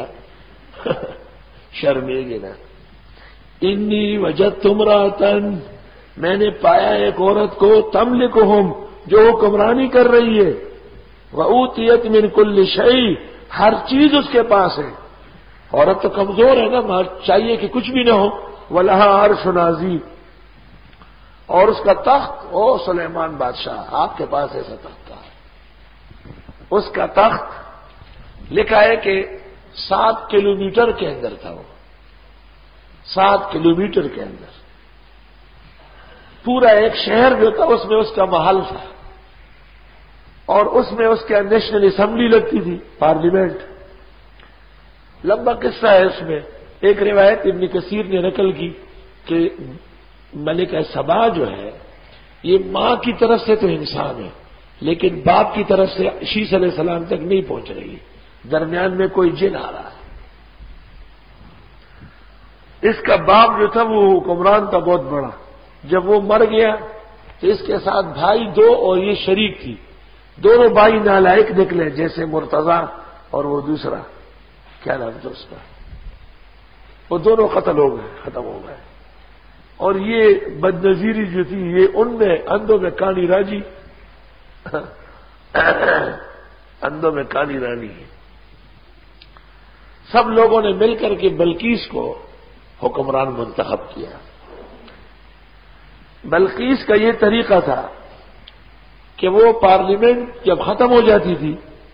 شرمے گی نا. انی وجدت امرأۃ، میں نے پایا ایک عورت کو، تملکہم، جو حکمرانی کر رہی ہے، وأوتیت من کل شیء، ہر چیز اس کے پاس ہے. عورت تو کمزور ہے نا، چاہیے کہ کچھ بھی نہ ہو. وَلَهَا عَرْشٌ عَظِيمٌ، اور اس کا تخت، او سلیمان بادشاہ آپ کے پاس ایسا تخت ہے. اس کا تخت لکھا ہے کہ سات کلومیٹر کے اندر تھا، وہ سات کلومیٹر کے اندر پورا ایک شہر جو تھا اس میں اس کا محل تھا، اور اس میں اس کے نیشنل اسمبلی لگتی تھی، پارلیمنٹ. لمبا قصہ ہے اس میں. ایک روایت ابن کثیر نے نقل کی کہ ملکہ سبا جو ہے یہ ماں کی طرف سے تو انسان ہے، لیکن باپ کی طرف سے شیس علیہ السلام تک نہیں پہنچ رہی، درمیان میں کوئی جن آ رہا ہے. اس کا باپ جو تھا وہ حکمران تھا بہت بڑا. جب وہ مر گیا تو اس کے ساتھ بھائی دو اور یہ شریک تھی، دونوں بھائی نالائق نکلے، جیسے مرتضی اور وہ دوسرا کیا نام تھا اس کا، وہ دونوں قتل ہو گئے، ختم ہو گئے. اور یہ بد نظیری جو تھی یہ ان میں اندھوں میں کانی راجی اندھوں میں کانی رانی. سب لوگوں نے مل کر کے بلقیس کو حکمران منتخب کیا. بلقیس کا یہ طریقہ تھا کہ وہ پارلیمنٹ جب ختم ہو جاتی تھی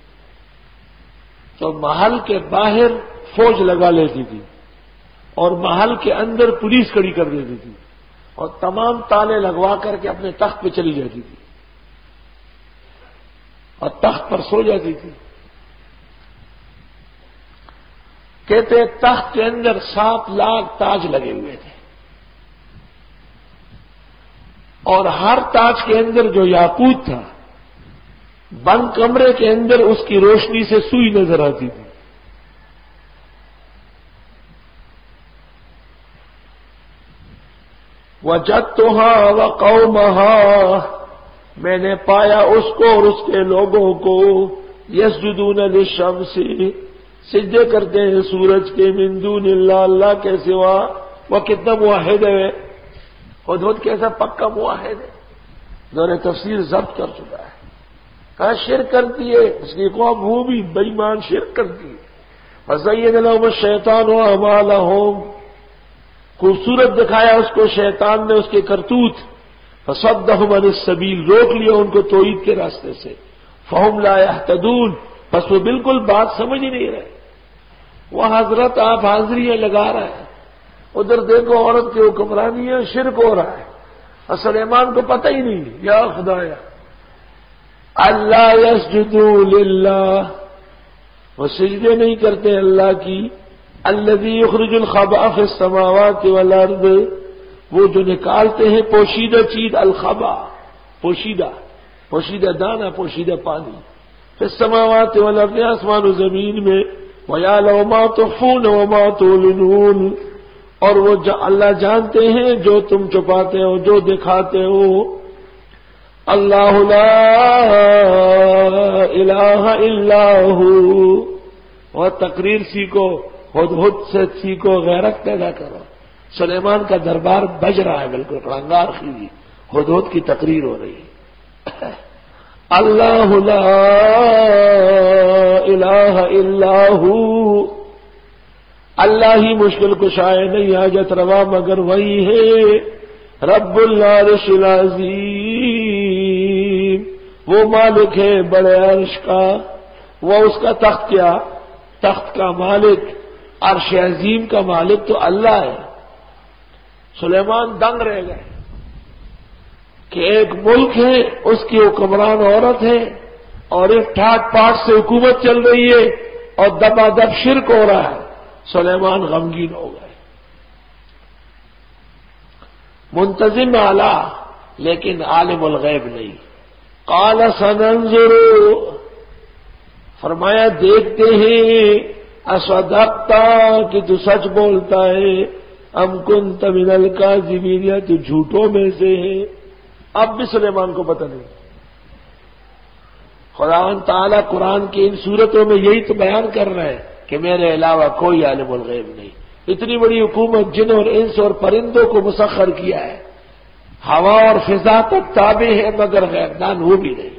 تو محل کے باہر فوج لگا لیتی تھی اور محل کے اندر پولیس کھڑی کر دیتی تھی اور تمام تالے لگوا کر کے اپنے تخت پہ چلی جاتی تھی اور تخت پر سو جاتی تھی. کہتے تخت کے اندر سات لاکھ تاج لگے ہوئے تھے اور ہر تاج کے اندر جو یاقوت تھا بند کمرے کے اندر اس کی روشنی سے سوئی نظر آتی تھی. وجدتها وقومها، میں نے پایا اس کو اور اس کے لوگوں کو، یسجدون للشمس، سجدے کرتے ہیں سورج کے، من دون اللہ، اللہ کے سوا. وہ کتنا موحد ہے، ہدہد کیسا پکا موحد ہے، دور تفسیر ضبط کر چکا ہے. کہاں شرک کرتی ہے اس کی قوم، وہ بھی بے ایمان شرک کرتی ہے. وزین لهم الشیطان اعمالهم، خوبصورت دکھایا اس کو شیطان نے اس کے کرتوت. فصدهم عن السبیل، روک لیا ان کو توحید کے راستے سے. فهم لا يهتدون، بس وہ بالکل بات سمجھ ہی نہیں رہے. وہ حضرت آپ حاضریاں لگا رہے ہیں، ادھر دیکھو عورت کی حکمرانی ہے، شرک ہو رہا ہے، اور سلیمان کو پتہ ہی نہیں. یا خدایا اللہ یسجدوا للہ، وہ سجدے نہیں کرتے اللہ کی. الذی یخرج الخبأ فی السماوات والارض، وہ جو نکالتے ہیں پوشیدہ چیز، الخبا پوشیدہ، پوشیدہ دانہ، پوشیدہ پانی، فی السماوات والارض، آسمان و زمین میں. وَيَعْلَمُ مَا تُخْفُونَ وَمَا تُعْلِنُونَ، اور وہ اللہ جانتے ہیں جو تم چھپاتے ہو، جو دکھاتے ہو. اللہ لا الہ الا ہو. اور تقریر سیکھو، ہدہد سے سیکھو، غیرت پیدا کرو. سلیمان کا دربار بج رہا ہے، بالکل کڑنگار خیزی، ہدہد کی تقریر ہو رہی ہے. اللہ لا الہ الا ہو، اللہ ہی مشکل کشا ہے، نہیں حاجت روا مگر وہی ہے. رب العرش العظیم، وہ مالک ہے بڑے عرش کا. وہ اس کا تخت کیا، تخت کا مالک، عرش عظیم کا مالک تو اللہ ہے. سلیمان دنگ رہ گئے کہ ایک ملک ہے، اس کی حکمران عورت ہے اور ایک ٹھاٹ پاٹ سے حکومت چل رہی ہے. اور دبا دب شرک ہو رہا ہے، سلیمان غمگین ہو گئے. منتظم اعلی لیکن عالم الغیب نہیں. قال سننظر، فرمایا دیکھتے ہیں، اصدقتا کہ تو سچ بولتا ہے، ام کنت من الکاذبین یا تو جھوٹوں میں سے ہے. اب بھی سلیمان کو پتہ نہیں. خدا تعالیٰ قرآن کی ان صورتوں میں یہی تو بیان کر رہے ہیں کہ میرے علاوہ کوئی عالم الغیب نہیں. اتنی بڑی حکومت جن اور انس اور پرندوں کو مسخر کیا ہے، ہوا اور فضا تک تابع ہے، مگر غیبدان وہ بھی نہیں.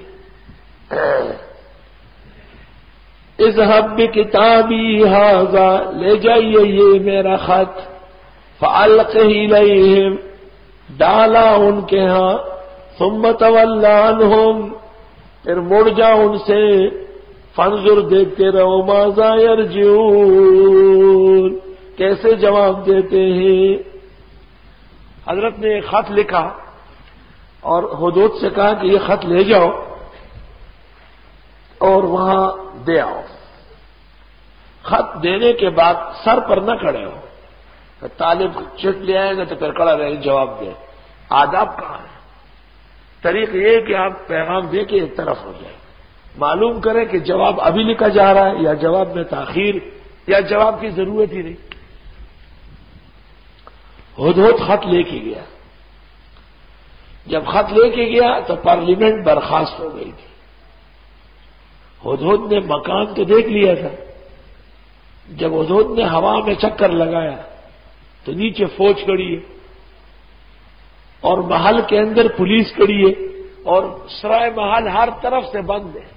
اذهب بکتابی ھذا، لے جائیے یہ میرا خط، فألقہ الیہم، ڈالا ان کے ہاں، ثم تول عنہم، پھر مڑ جا ان سے، فانظر دیکھتے رہو، ماذا یرجعون، کیسے جواب دیتے ہیں. حضرت نے ایک خط لکھا اور حدود سے کہا کہ یہ خط لے جاؤ اور وہاں دے آؤ. خط دینے کے بعد سر پر نہ کھڑے ہو، طالب چٹ لے آئے گا تو پھر کھڑا رہے جواب دے. آداب کہاں ہے؟ طریق یہ کہ آپ پیغام دے کے ایک طرف ہو جائیں، معلوم کریں کہ جواب ابھی لکھا جا رہا ہے یا جواب میں تاخیر یا جواب کی ضرورت ہی نہیں. ہدہد خط لے کے گیا. جب خط لے کے گیا تو پارلیمنٹ برخاست ہو گئی تھی. ہدہد نے مکان تو دیکھ لیا تھا. جب ہدہد نے ہوا میں چکر لگایا تو نیچے فوج کھڑی ہے اور محل کے اندر پولیس کھڑی ہے اور سرائے محل ہر طرف سے بند ہے.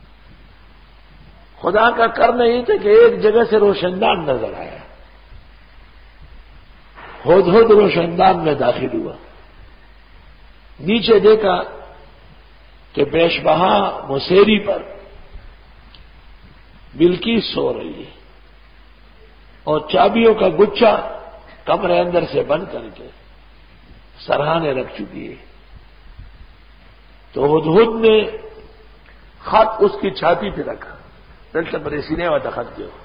خدا کا کرنا یہ تھا کہ ایک جگہ سے روشندان نظر آیا. ہدہد روشندان میں داخل ہوا، نیچے دیکھا کہ بیش بہا موسیری پر بلقیس سو رہی ہے اور چابیوں کا گچھا کمرے اندر سے بند کر کے سرہانے رکھ چکی ہے. تو ہدہد نے خط اس کی چھاتی پہ رکھا، دلتا بڑے سینے والا خط جو.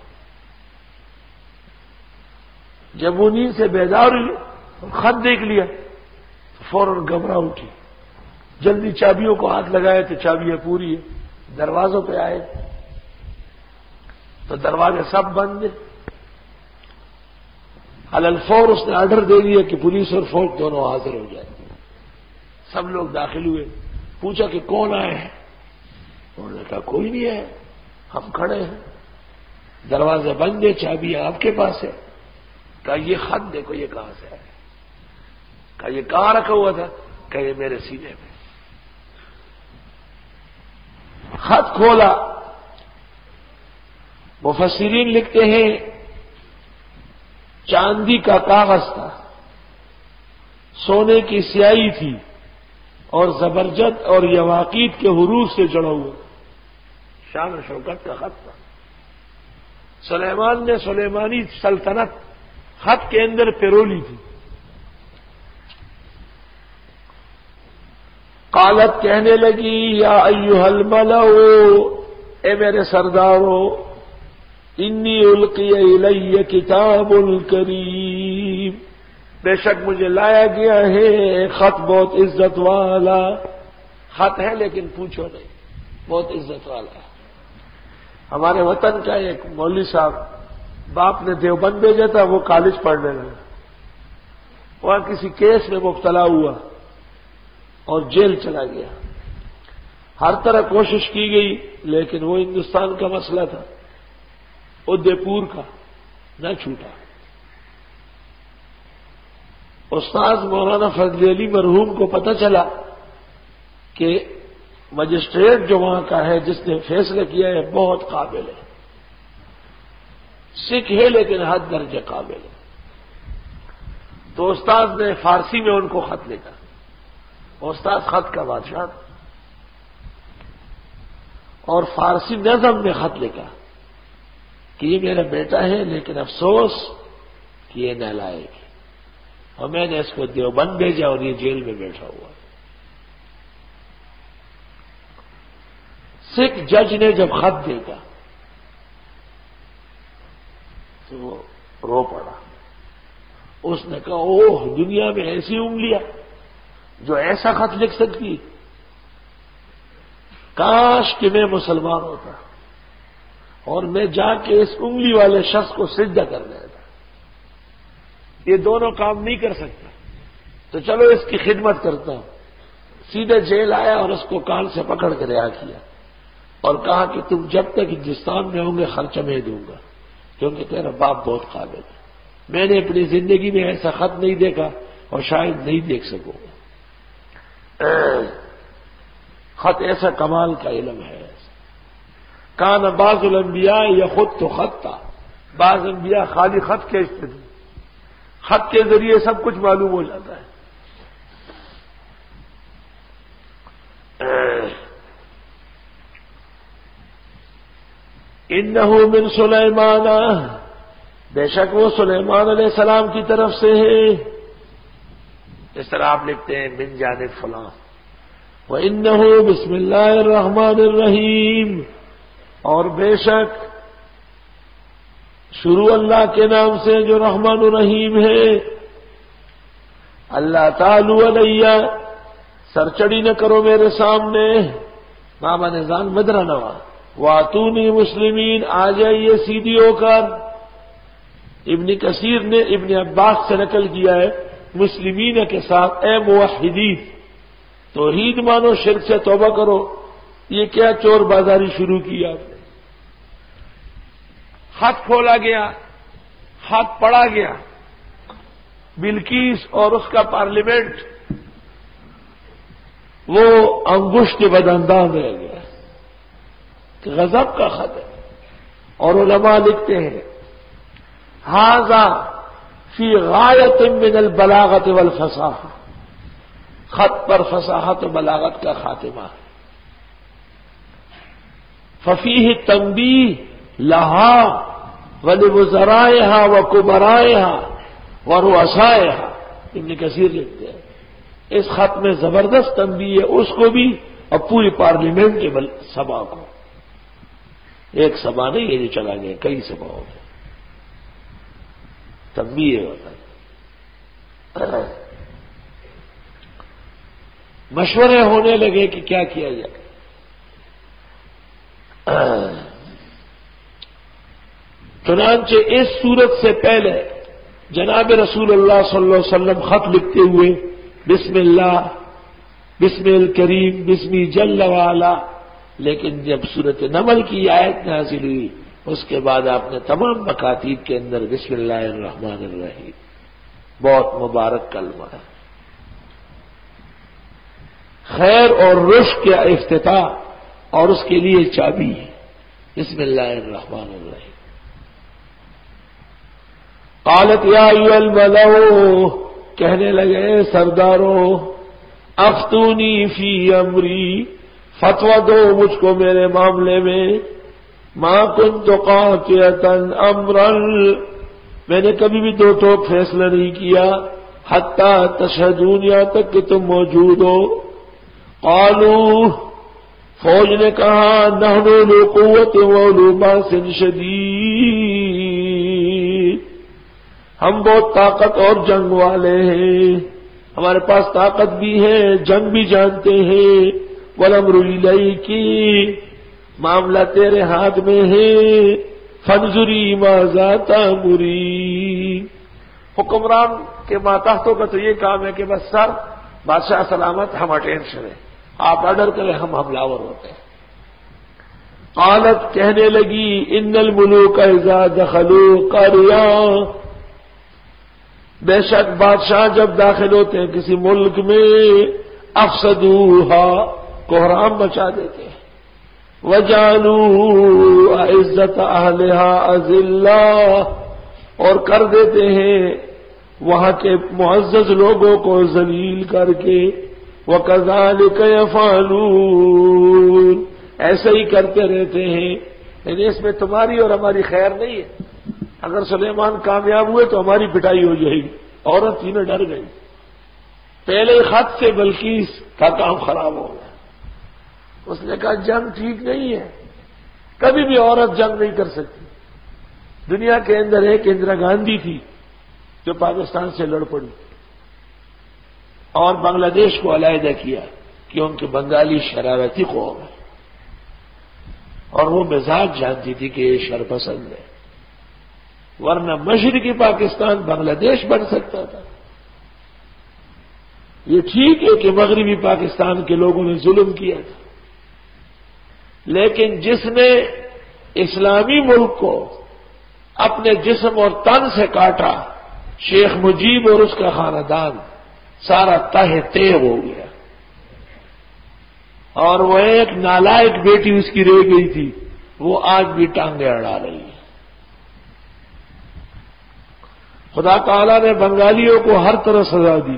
جب وہ نیند سے بیدار ہوئی خط دیکھ لیا تو فوراً گھبرا اٹھی، جلدی چابیوں کو ہاتھ لگائے تو چابیاں پوری ہے. دروازوں پہ آئے تو دروازے سب بند ہیں. الفور اس نے آرڈر دے دیا کہ پولیس اور فوج دونوں حاضر ہو جائیں. سب لوگ داخل ہوئے. پوچھا کہ کون آئے ہیں؟ انہوں نے کہا کوئی نہیں ہے، ہم کھڑے ہیں، دروازے بند ہیں، چابیاں آپ کے پاس ہے. کہا یہ خط دیکھو، یہ کہاں سے آیا؟ کہا یہ کہاں رکھا ہوا تھا؟ کہا یہ میرے سینے میں. خط کھولا. مفسرین لکھتے ہیں چاندی کا کاغذ تھا، سونے کی سیاہی تھی اور زبرجد اور یواقیت کے حروف سے جڑا ہوا شان و شوکت کا خط تھا. سلیمان نے سلیمانی سلطنت خط کے اندر پیرولی تھی. قالت کہنے لگی یا ایھا الملأ، اے میرے سردارو، انی القی الی کتاب کریم، بے شک مجھے لایا گیا ہے خط بہت عزت والا. خط ہے لیکن پوچھو نہیں، بہت عزت والا ہے. ہمارے وطن کا ایک مولوی صاحب باپ نے دیوبند بھیجا تھا، وہ کالج پڑھنے لگا. وہاں کسی کیس میں مبتلا ہوا اور جیل چلا گیا. ہر طرح کوشش کی گئی لیکن وہ ہندوستان کا مسئلہ تھا، ادے پور کا، نہ چھوٹا. استاذ مولانا فضل علی مرحوم کو پتہ چلا کہ مجسٹریٹ جو وہاں کا ہے جس نے فیصلہ کیا ہے بہت قابل ہے، سکھ ہے لیکن حد درجے قابل ہے. تو استاذ نے فارسی میں ان کو خط لکھا. استاد خط کا بادشاہ تھا اور فارسی نظم میں خط لکھا کہ یہ میرا بیٹا ہے لیکن افسوس کہ یہ نالائق ہے اور میں نے اس کو دیوبند بھیجا اور یہ جیل میں بیٹھا ہوا. سکھ جج نے جب خط دیکھا رو پڑا. اس نے کہا اوہ دنیا میں ایسی انگلیاں جو ایسا خط لکھ سکتی، کاش کہ میں مسلمان ہوتا اور میں جا کے اس انگلی والے شخص کو سجدہ کر دیتا. یہ دونوں کام نہیں کر سکتا تو چلو اس کی خدمت کرتا ہوں. سیدھے جیل آیا اور اس کو کان سے پکڑ کے رہا کیا اور کہا کہ تم جب تک ہندوستان میں ہوں گے خرچہ میں دوں گا، کیونکہ تیرا باپ بہت قابل ہے. میں نے اپنی زندگی میں ایسا خط نہیں دیکھا اور شاید نہیں دیکھ سکوں گا. خط ایسا کمال کا علم ہے. کان بعض الانبیاء یا خود تو خط تھا، بعض انبیاء خالی خط کے استعمال، خط کے ذریعے سب کچھ معلوم ہو جاتا ہے. انہ من سلیمان، بے شک وہ سلیمان علیہ السلام کی طرف سے ہے. اس طرح آپ لکھتے ہیں من جانب فلاں. وَإِنَّهُ بسم اللہ الرحمن الرحیم، اور بے شک شروع اللہ کے نام سے جو رحمان الرحیم ہے. اللہ تعالی علیہ، سر چڑی نہ کرو میرے سامنے، ماما نظام مدرا نوا. واتونی مسلمین، آ جائیے سیدھی ہو کر. ابن کثیر نے ابن عباس سے نقل کیا ہے مسلمین کے ساتھ اے موحدین، توحید مانو، شرک سے توبہ کرو. یہ کیا چور بازاری شروع کی آپ نے؟ خط کھولا گیا، خط پڑا گیا. بلقیس اور اس کا پارلیمنٹ وہ انگشت کے بدانداز رہ گیا. غضب کا خط ہے. اور علماء لکھتے ہیں ھذا فی غایۃ من البلاغت والفصاحہ، خط پر فصاحت و بلاغت کا خاتمہ ہے. ففیہ تنبیہ لہا ولوزرائہا وکبرائہا ورؤسائہا. ابن کثیر لکھتے ہیں اس خط میں زبردست تنبیہ ہے اس کو بھی اور پوری پارلیمنٹ کے سبھا کو. ایک سبھا نہیں ہے جو چلا گیا، کئی سبھاؤں میں تنبیہ ہوتا ہے. مشورے ہونے لگے کہ کیا کیا جائے. چنانچہ اس صورت سے پہلے جناب رسول اللہ صلی اللہ علیہ وسلم خط لکھتے ہوئے بسم اللہ بسم الکریم بسمی جل وعلا، لیکن جب صورت نمل کی آیت نازل ہوئی اس کے بعد آپ نے تمام مکاتیب کے اندر بسم اللہ الرحمن الرحیم، بہت مبارک کلمہ ہے، خیر اور رشد کے افتتاح اور اس کے لیے چابی ہے. بسم اللہ الرحمن الرحیم. قالت یا ایھا الملأ، کہنے لگے سرداروں، افتونی فی امری، فتویٰ دو مجھ کو میرے معاملے میں. ما کنت قاطعۃ امرا، میں نے کبھی بھی دو ٹوک فیصلہ نہیں کیا. حتی تشہدون، یہاں تک کہ تم موجود ہو. قالوا، فوج نے کہا نحن ذو قوت واولو باس شدید، ہم بہت طاقت اور جنگ والے ہیں، ہمارے پاس طاقت بھی ہے، جنگ بھی جانتے ہیں. والامر الیک، معاملہ تیرے ہاتھ میں ہے. فانظری ماذا تأمری، حکمران کے ماتحتوں کا تو یہ کام ہے کہ بس سر بادشاہ سلامت، ہم اٹینشن ہے، آپ آرڈر کریں، ہم حملہ ور ہوتے ہیں. قالت، کہنے لگی ان الملوک اذا دخلوا قرية، بے شک بادشاہ جب داخل ہوتے ہیں کسی ملک میں افسدوها، کوہرام مچا دیتے ہیں. وجعلوا عزت اہلها اذلہ، اور کر دیتے ہیں وہاں کے معزز لوگوں کو ذلیل کر کے. وَكَذَلِكَ يَفْعَلُونَ، ایسے ہی کرتے رہتے ہیں. یعنی اس میں تمہاری اور ہماری خیر نہیں ہے. اگر سلیمان کامیاب ہوئے تو ہماری پٹائی ہو جائے گی. عورت تینوں ڈر گئی. پہلے خط سے بلقیس کا کام خراب ہو گیا. اس نے کہا جنگ ٹھیک نہیں ہے، کبھی بھی عورت جنگ نہیں کر سکتی. دنیا کے اندر ایک اندرا گاندھی تھی جو پاکستان سے لڑ پڑی اور بنگلہ دیش کو علیحدہ کیا کہ ان کے بنگالی شرارتی قوم ہے، اور وہ مزاج جانتی تھی کہ یہ شر پسند ہے، ورنہ مشرقی پاکستان بنگلہ دیش بن سکتا تھا۔ یہ ٹھیک ہے کہ مغربی پاکستان کے لوگوں نے ظلم کیا تھا، لیکن جس نے اسلامی ملک کو اپنے جسم اور تن سے کاٹا، شیخ مجیب اور اس کا خاندان سارا تہ تہ ہو گیا، اور وہ ایک نالائق بیٹی اس کی رہ گئی تھی، وہ آج بھی ٹانگیں اڑا رہی ہے۔ خدا تعالیٰ نے بنگالیوں کو ہر طرح سزا دی۔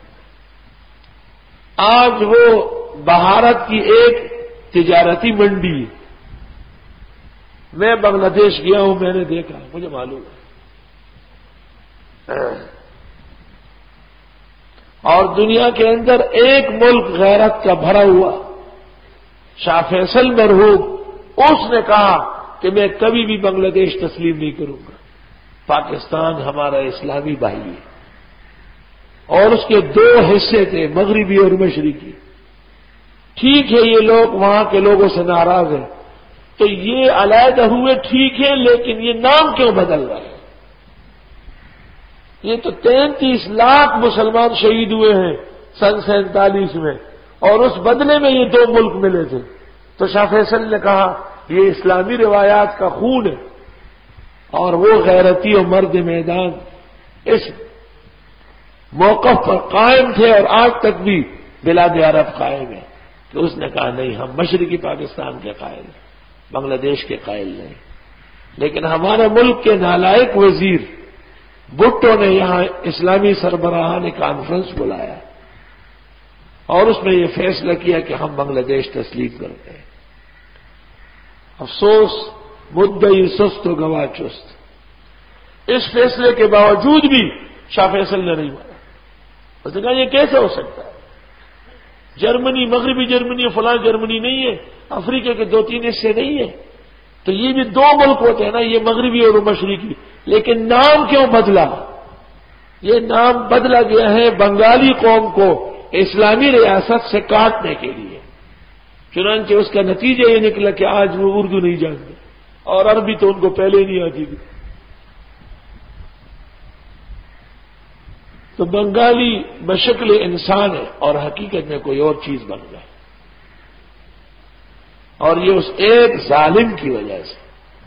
آج وہ بھارت کی ایک تجارتی منڈی، میں بنگلہ دیش گیا ہوں، میں نے دیکھا، مجھے معلوم ہے، اور دنیا کے اندر ایک ملک غیرت کا بھرا ہوا، شاہ فیصل مرحوم، اس نے کہا کہ میں کبھی بھی بنگلہ دیش تسلیم نہیں کروں گا، پاکستان ہمارا اسلامی بھائی ہے، اور اس کے دو حصے تھے، مغربی اور مشرقی۔ ٹھیک ہے یہ لوگ وہاں کے لوگوں سے ناراض ہیں تو یہ علیحدہ ہوئے، ٹھیک ہے، لیکن یہ نام کیوں بدل رہا ہے؟ یہ تو تینتیس لاکھ مسلمان شہید ہوئے ہیں سن سینتالیس میں، اور اس بدلے میں یہ دو ملک ملے تھے۔ تو شاہ فیصل نے کہا یہ اسلامی روایات کا خون ہے، اور وہ غیرتی اور مرد میدان اس موقف پر قائم تھے، اور آج تک بھی بلاد عرب قائم ہے، کہ اس نے کہا نہیں، ہم مشرقی پاکستان کے قائل ہیں، بنگلہ دیش کے قائل نہیں۔ لیکن ہمارے ملک کے نالائق وزیر بھٹو نے یہاں اسلامی سربراہان کانفرنس بلایا، اور اس میں یہ فیصلہ کیا کہ ہم بنگلہ دیش تسلیم کرتے ہیں۔ افسوس، مدعی سست و گواہ چست، اس فیصلے کے باوجود بھی شاہ فیصل نے نہیں مانا۔ اس نے کہا یہ کیسے ہو سکتا ہے؟ جرمنی، مغربی جرمنی، فلاں جرمنی نہیں ہے، افریقہ کے دو تین حصے نہیں ہے، تو یہ بھی دو ملک ہوتے ہیں نا، یہ مغربی اور مشرقی، لیکن نام کیوں بدلا؟ یہ نام بدلا گیا ہے بنگالی قوم کو اسلامی ریاست سے کاٹنے کے لیے۔ چنانچہ اس کا نتیجہ یہ نکلا کہ آج وہ اردو نہیں جانتے، اور عربی تو ان کو پہلے نہیں آتی تھی۔ تو بنگالی بشکل انسان ہے اور حقیقت میں کوئی اور چیز بن گئے، اور یہ اس ایک ظالم کی وجہ سے۔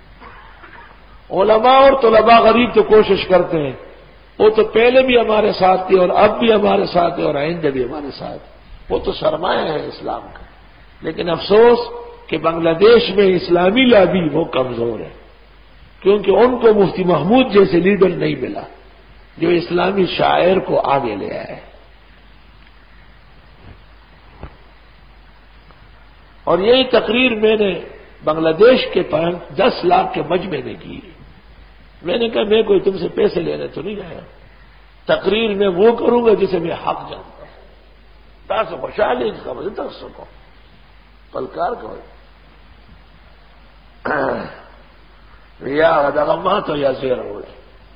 علماء اور طلباء غریب تو کوشش کرتے ہیں، وہ تو پہلے بھی ہمارے ساتھ تھے اور اب بھی ہمارے ساتھ ہے اور آئندہ بھی ہمارے ساتھ، وہ تو سرمایہ ہے اسلام کا۔ لیکن افسوس کہ بنگلہ دیش میں اسلامی لابی وہ کمزور ہے، کیونکہ ان کو مفتی محمود جیسے لیڈر نہیں ملا جو اسلامی شاعر کو آگے لے آئے۔ اور یہی تقریر میں نے بنگلہ دیش کے دس لاکھ کے مجمع میں کی۔ میں نے کہا میں کوئی تم سے پیسے لینے تو نہیں آیا، تقریر میں وہ کروں گا جسے میں حق جانتا ہوں، تاسو خوشحالی کا مجھے تک سکو پلکار کو یا دغما تو یا زیر ہوئے۔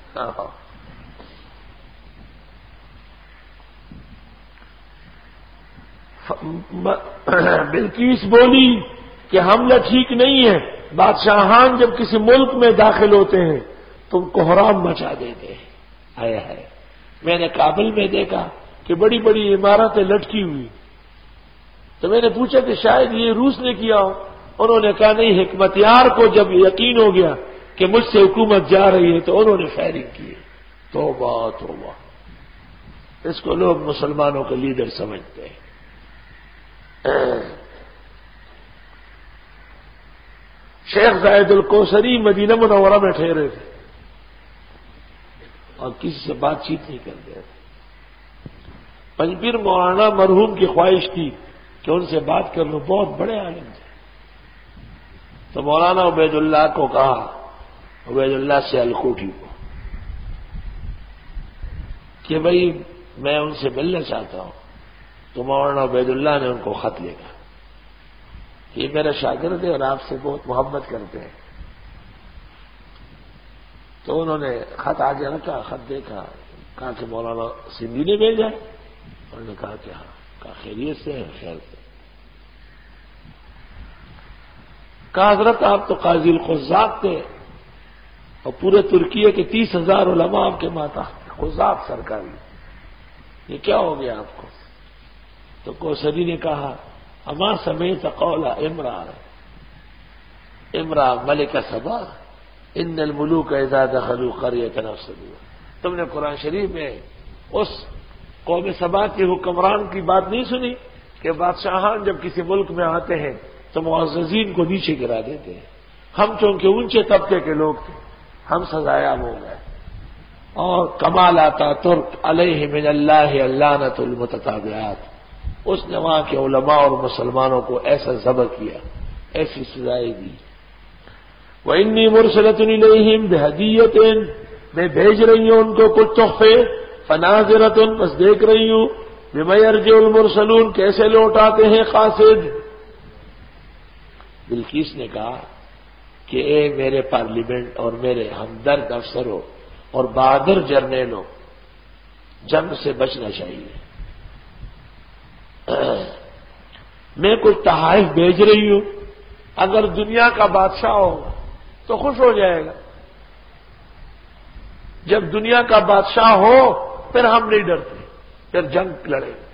بلقیس بولی کہ حملہ ٹھیک نہیں ہے، بادشاہان جب کسی ملک میں داخل ہوتے ہیں تو کوہرام مچا دیتے ہیں۔ آیا ہے، میں نے کابل میں دیکھا کہ بڑی بڑی عمارتیں لٹکی ہوئی، تو میں نے پوچھا کہ شاید یہ روس نے کیا ہو، انہوں نے کہا نہیں، حکمتیار کو جب یقین ہو گیا کہ مجھ سے حکومت جا رہی ہے تو انہوں نے فائرنگ کی۔ توبہ توبہ، اس کو لوگ مسلمانوں کا لیڈر سمجھتے ہیں۔ شیخ زاہد الکوثری مدینہ منورہ میں ٹھہرے تھے اور کسی سے بات چیت نہیں کرتے تھے۔ پنجپیر مولانا مرحوم کی خواہش تھی کہ ان سے بات کر لو، بہت بڑے عالم تھے۔ تو مولانا عبید اللہ کو کہا، عبید اللہ سے الکوٹھی کو، کہ بھئی میں ان سے ملنا چاہتا ہوں۔ تو مولانا عبید اللہ نے ان کو خط لکھا، یہ میرا شاگرد ہے اور آپ سے بہت محبت کرتے ہیں، تو انہوں نے خط آگے رکھا، خط دیکھا، کہا کہ مولانا سندھی نے بھیجا ہے؟ انہوں نے کہا کہ ہاں، کہا خیریت سے ہے؟ خیر سے۔ کہا حضرت آپ تو قاضی القضات تھے اور پورے ترکیے کے تیس ہزار علماء آپ کے ماتا قضات سرکاری، یہ کیا ہو گیا آپ کو؟ تو کوثری نے کہا اما سمیت قول امرا امرا ملک سبا ان الملوک اذا دخلوا قریۃ افسدوها، تم نے قرآن شریف میں اس قوم سبا کے حکمران کی بات نہیں سنی کہ بادشاہان جب کسی ملک میں آتے ہیں تو معززین کو نیچے گرا دیتے ہیں؟ ہم چونکہ اونچے طبقے کے لوگ تھے، ہم سزایاب ہو گئے، اور کمال آتا ترک علیہ من اللہ اللعنۃ المتتابعات، اس نے وہاں کے علماء اور مسلمانوں کو ایسا ذبح کیا، ایسی سزائیں دی۔ وَإِنِّي مُرْسِلَةٌ إِلَيْهِمْ بِهَدِيَّةٍ، میں بھیج رہی ہوں ان کو کچھ تحفے، فَنَاظِرَةٌ، بس دیکھ رہی ہوں، بِمَا يَرْجِعُ الْمُرْسَلُونَ، کیسے لوٹ آتے ہیں قاصد۔ بلقیس نے کہا کہ اے میرے پارلیمنٹ اور میرے ہمدرد افسروں اور بہادر جرنیلوں، جنگ سے بچنا چاہیے، میں کچھ تحائف بھیج رہی ہوں، اگر دنیا کا بادشاہ ہو تو خوش ہو جائے گا، جب دنیا کا بادشاہ ہو پھر ہم نہیں ڈرتے، پھر جنگ لڑیں گے،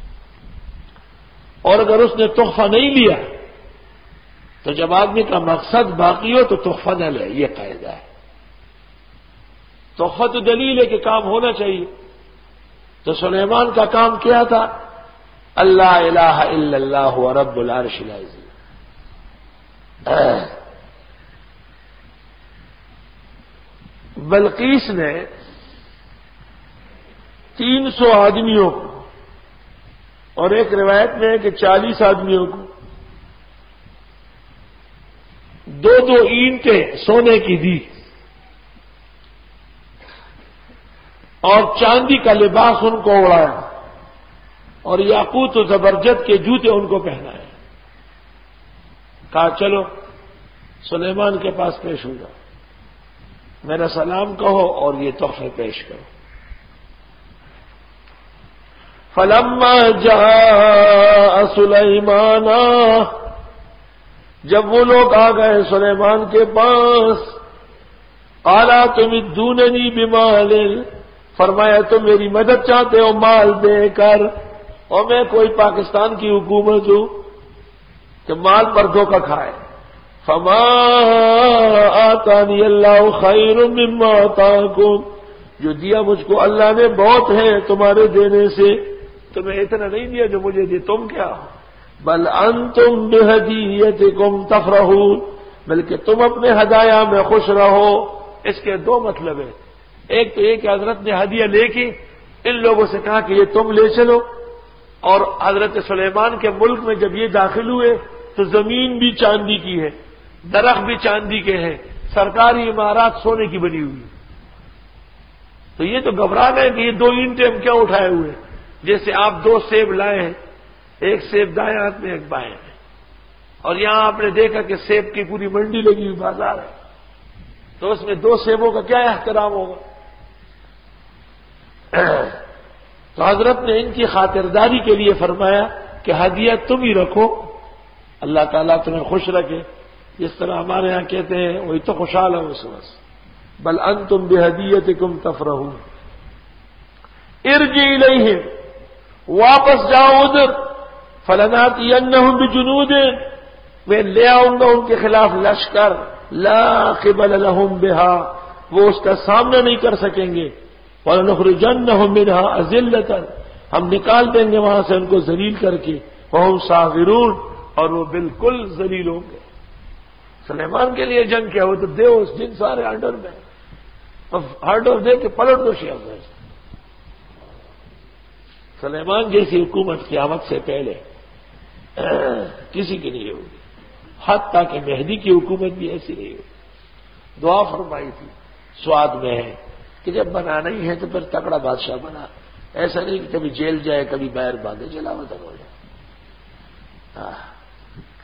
اور اگر اس نے تحفہ نہیں لیا تو جب آدمی کا مقصد باقی ہو تو تحفہ نہ لے، یہ قاعدہ ہے۔ تحفہ تو دلیل ہے کہ کام ہونا چاہیے، تو سلیمان کا کام کیا تھا؟ اللہ الہ الا اللہ رب العرش العظیم۔ بلقیس نے تین سو آدمیوں کو، اور ایک روایت میں ہے کہ چالیس آدمیوں کو دو دو اینٹیں سونے کی دی اور چاندی کا لباس ان کو اڑایا اور یاقوت و زبرجد کے جوتے ان کو پہنائے، کہا چلو سلیمان کے پاس پیش ہو جاؤ، میرا سلام کہو اور یہ تحفے پیش کرو۔ فلما جاء سلیمان، جب وہ لوگ آ گئے سلیمان کے پاس، قالا تمدوننی بمال، فرمایا تم میری مدد چاہتے ہو مال دے کر، اور میں کوئی پاکستان کی حکومت ہوں کہ مال پر دھوکہ کھائے؟ فما آتانی اللہ خیر مما آتاکم، جو دیا مجھ کو اللہ نے بہت ہے تمہارے دینے سے، تمہیں اتنا نہیں دیا جو مجھے دی، تم کیا ہو؟ بل انتم بہدیتکم تفرحون، بلکہ تم اپنے ہدایہ میں خوش رہو۔ اس کے دو مطلب ہیں، ایک تو یہ کہ حضرت نے ہدیہ لے کے ان لوگوں سے کہا کہ یہ تم لے چلو، اور حضرت سلیمان کے ملک میں جب یہ داخل ہوئے تو زمین بھی چاندی کی ہے، درخت بھی چاندی کے ہیں، سرکاری عمارات سونے کی بنی ہوئی، تو یہ تو گھبرا گئے کہ یہ دو اینٹیں ہم کیا اٹھائے ہوئے، جیسے آپ دو سیب لائے ہیں، ایک سیب دائیں ہاتھ میں ایک بائیں میں، اور یہاں آپ نے دیکھا کہ سیب کی پوری منڈی لگی ہوئی بازار ہے، تو اس میں دو سیبوں کا کیا احترام ہوگا؟ تو حضرت نے ان کی خاطرداری کے لیے فرمایا کہ ہدیہ تم ہی رکھو، اللہ تعالیٰ تمہیں خوش رکھے، جس طرح ہمارے ہاں کہتے ہیں وہی تو خوشحال ہو اس وقت۔ بل انتم بہدیتکم تفرحون، ارجع الیہم، واپس جاؤ ادھر، فلناتینہم بجنود، میں لے آؤں گا ان کے خلاف لشکر، لا قبل لہم بہا، وہ اس کا سامنا نہیں کر سکیں گے، وَلَنُخْرِجَنَّهُمْ مِنْهَا أَذِلَّةً، ہم نکال دیں گے وہاں سے ان کو ذلیل کر کے، وَهُمْ صَاغِرُونَ، اور وہ بالکل ذلیل ہوں گے۔ سلیمان کے لیے جنگ کیا ہو تو دے اس جن سارے آرڈر میں، آرڈر دے کے پلٹ دو شیعہ میں۔ سلیمان جیسی حکومت قیامت سے پہلے کسی کی نہیں ہوگی، حتیٰ کہ مہدی کی حکومت بھی ایسی نہیں ہوگی۔ دعا فرمائی تھی سواد میں ہے کہ جب بنانا ہی ہے تو پھر تکڑا بادشاہ بنا، ایسا نہیں کہ کبھی جیل جائے کبھی باہر باندھے، جلا وطن ہو جائے۔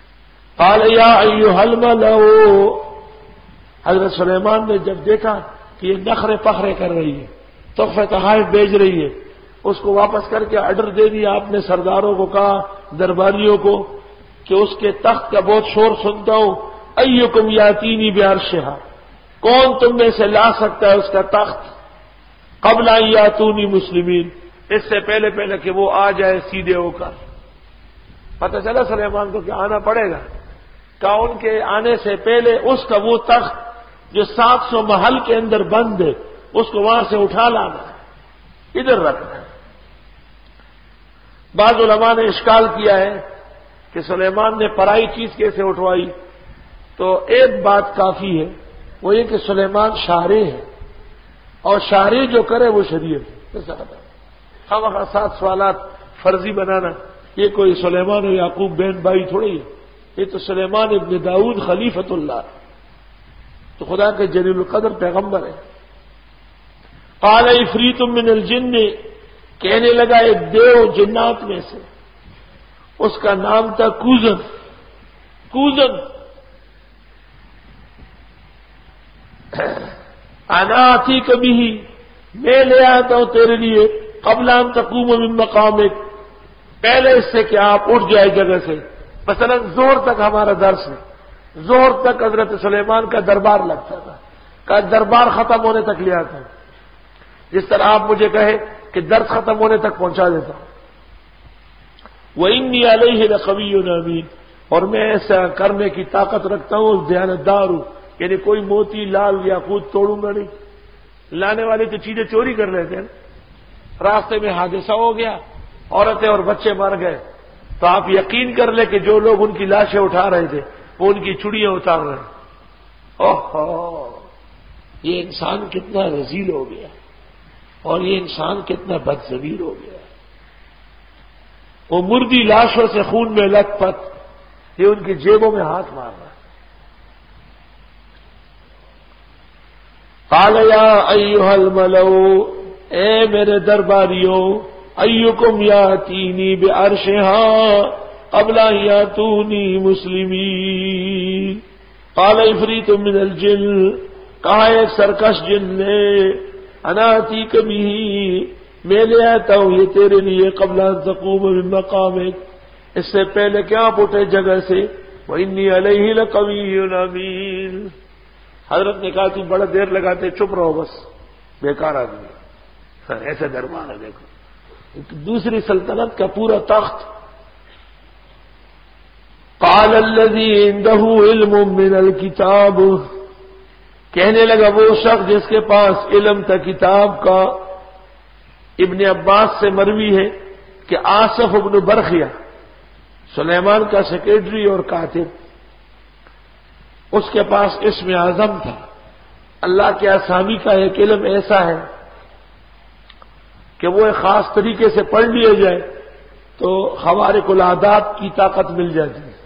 قال یا ایھا الملأ، حضرت سلیمان نے جب دیکھا کہ یہ نخرے پخرے کر رہی ہے، تحفے تحائف بیچ رہی ہے، اس کو واپس کر کے آرڈر دے دیا آپ نے سرداروں کو، کہا درباریوں کو کہ اس کے تخت کا بہت شور سنتا ہوں، ایکم یاتینی بعرشہا، کون تم میں سے لا سکتا ہے اس کا تخت قبل ان یاتونی مسلمین، اس سے پہلے پہلے کہ وہ آ جائے سیدھے ہو کر۔ پتہ چلا سلیمان کو کہ آنا پڑے گا، کہ ان کے آنے سے پہلے اس کا وہ تخت جو سات سو محل کے اندر بند ہے اس کو وہاں سے اٹھا لانا ہے، ادھر رکھنا ہے۔ بعض علماء نے اشکال کیا ہے کہ سلیمان نے پرائی چیز کیسے اٹھوائی، تو ایک بات کافی ہے، وہ یہ کہ سلیمان شارع ہے، اور شارع جو کرے وہ شریعت ہے۔ ہم وہاں سات سوالات فرضی بنانا، یہ کوئی سلیمان و یعقوب بہن بھائی تھوڑی ہے، یہ تو سلیمان ابن داؤد خلیفۃ اللہ، تو خدا کے جلیل القدر پیغمبر ہے۔ قال عفریت من الجن، کہنے لگا ایک دیو جنات میں سے، اس کا نام تھا کوزن۔ کوزن انا آتی کبھی ہی، میں لے آتا ہوں تیرے لیے قبل ان تقوم من مقامک، پہلے اس سے کہ آپ اٹھ جائے جگہ سے۔ مثلا زہر تک ہمارا درس ہے، زہر تک حضرت سلیمان کا دربار لگتا تھا، کہ دربار ختم ہونے تک لے آتا ہوں، جس طرح آپ مجھے کہے کہ درس ختم ہونے تک پہنچا دیتا ہوں۔ وَإِنِّي عَلَيْهِ لَقَوِيٌّ أَمِينٌ، اور میں ایسا کرنے کی طاقت رکھتا ہوں، دیانتدار ہوں، یعنی کوئی موتی لال یاقوت توڑوں گا نہیں۔ لانے والے تو چیزیں چوری کر رہے تھے، راستے میں حادثہ ہو گیا، عورتیں اور بچے مر گئے، تو آپ یقین کر لیں کہ جو لوگ ان کی لاشیں اٹھا رہے تھے وہ ان کی چڑیاں اتار رہے ہیں۔ اوہ، یہ انسان کتنا رذیل ہو گیا، اور یہ انسان کتنا بدضمیر ہو گیا۔ وہ مردی لاشوں سے خون میں لت پت، یہ ان کی جیبوں میں ہاتھ مار رہا ہے۔ قال یا ایھا الملؤ، اے میرے درباریوں، ایکم یاتینی بعرشہا قبل ان یاتونی مسلمین۔ قال عفریت من الجن، کہا ایک سرکش جن نے، انا آتیک بہ، میں لے آتا ہوں یہ تیرے لیے قبل ان تقوم من مقامک، اس سے پہلے کہ آپ اٹھے جگہ سے۔ وانی علیہ لقوی امین، حضرت نے کہا تم بڑا دیر لگاتے، چپ رہو بس، بیکار آدمی۔ ایسے دربار ہے، دیکھو دوسری سلطنت کا پورا تخت۔ قال الذی عنده علم من الکتاب، کہنے لگا وہ شخص جس کے پاس علم تھا کتاب کا، ابن عباس سے مروی ہے کہ آصف ابن برخیہ سلیمان کا سیکریٹری اور کاتب، اس کے پاس اسم اعظم تھا۔ اللہ کے اسامی کا ایک علم ایسا ہے کہ وہ ایک خاص طریقے سے پڑھ لیا جائے تو خوارق العادات کی طاقت مل جاتی ہے۔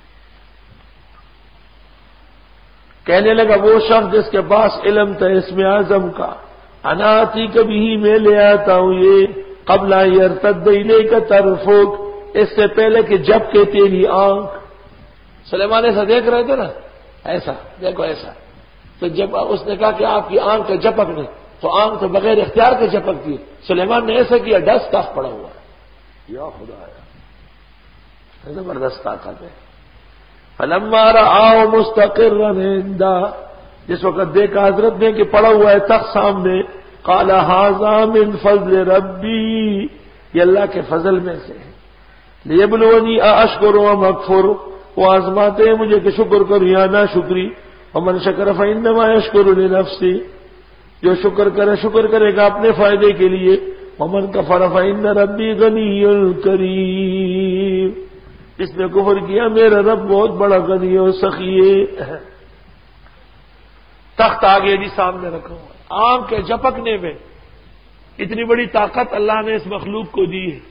کہنے لگا وہ شخص جس کے پاس علم تھا اسم اعظم کا، انا آتی کبھی میں لے آتا ہوں یہ قبل یرتد الیک طرفک، اس سے پہلے کہ جب کہ تیری آنکھ، سلیمان ایسا دیکھ رہے تھے نا، ایسا دیکھو ایسا، تو جب اس نے کہا کہ آپ کی آنکھ کا جھپک نہیں، تو آنکھ تو بغیر اختیار کے جھپکتی ہے، سلیمان نے ایسا کیا، ڈس تخت پڑا ہوا ہے، یا خدا ہے، زبردست طاقت ہے۔ فلما رآہ مستقرا عنده، جس وقت دیکھا حضرت نے کہ پڑا ہوا ہے تخت سامنے، قال ھذا من فضل ربی، یہ اللہ کے فضل میں سے ہے، لیبلونی ااشکر ام اکفر، وہ آزماتے ہیں مجھے کہ شکر کروں یا نہ شکری، ومن شکر فانما یشکر لنفسہ، جو شکر کرے شکر کرے گا اپنے فائدے کے لیے، ومن کفر فان ربی غنی کریم، اس نے کفر کیا میرا رب بہت بڑا غنی اور سخی ہے۔ تخت آگے جی سامنے رکھا ہوا، آنکھ کے جھپکنے میں اتنی بڑی طاقت اللہ نے اس مخلوق کو دی ہے۔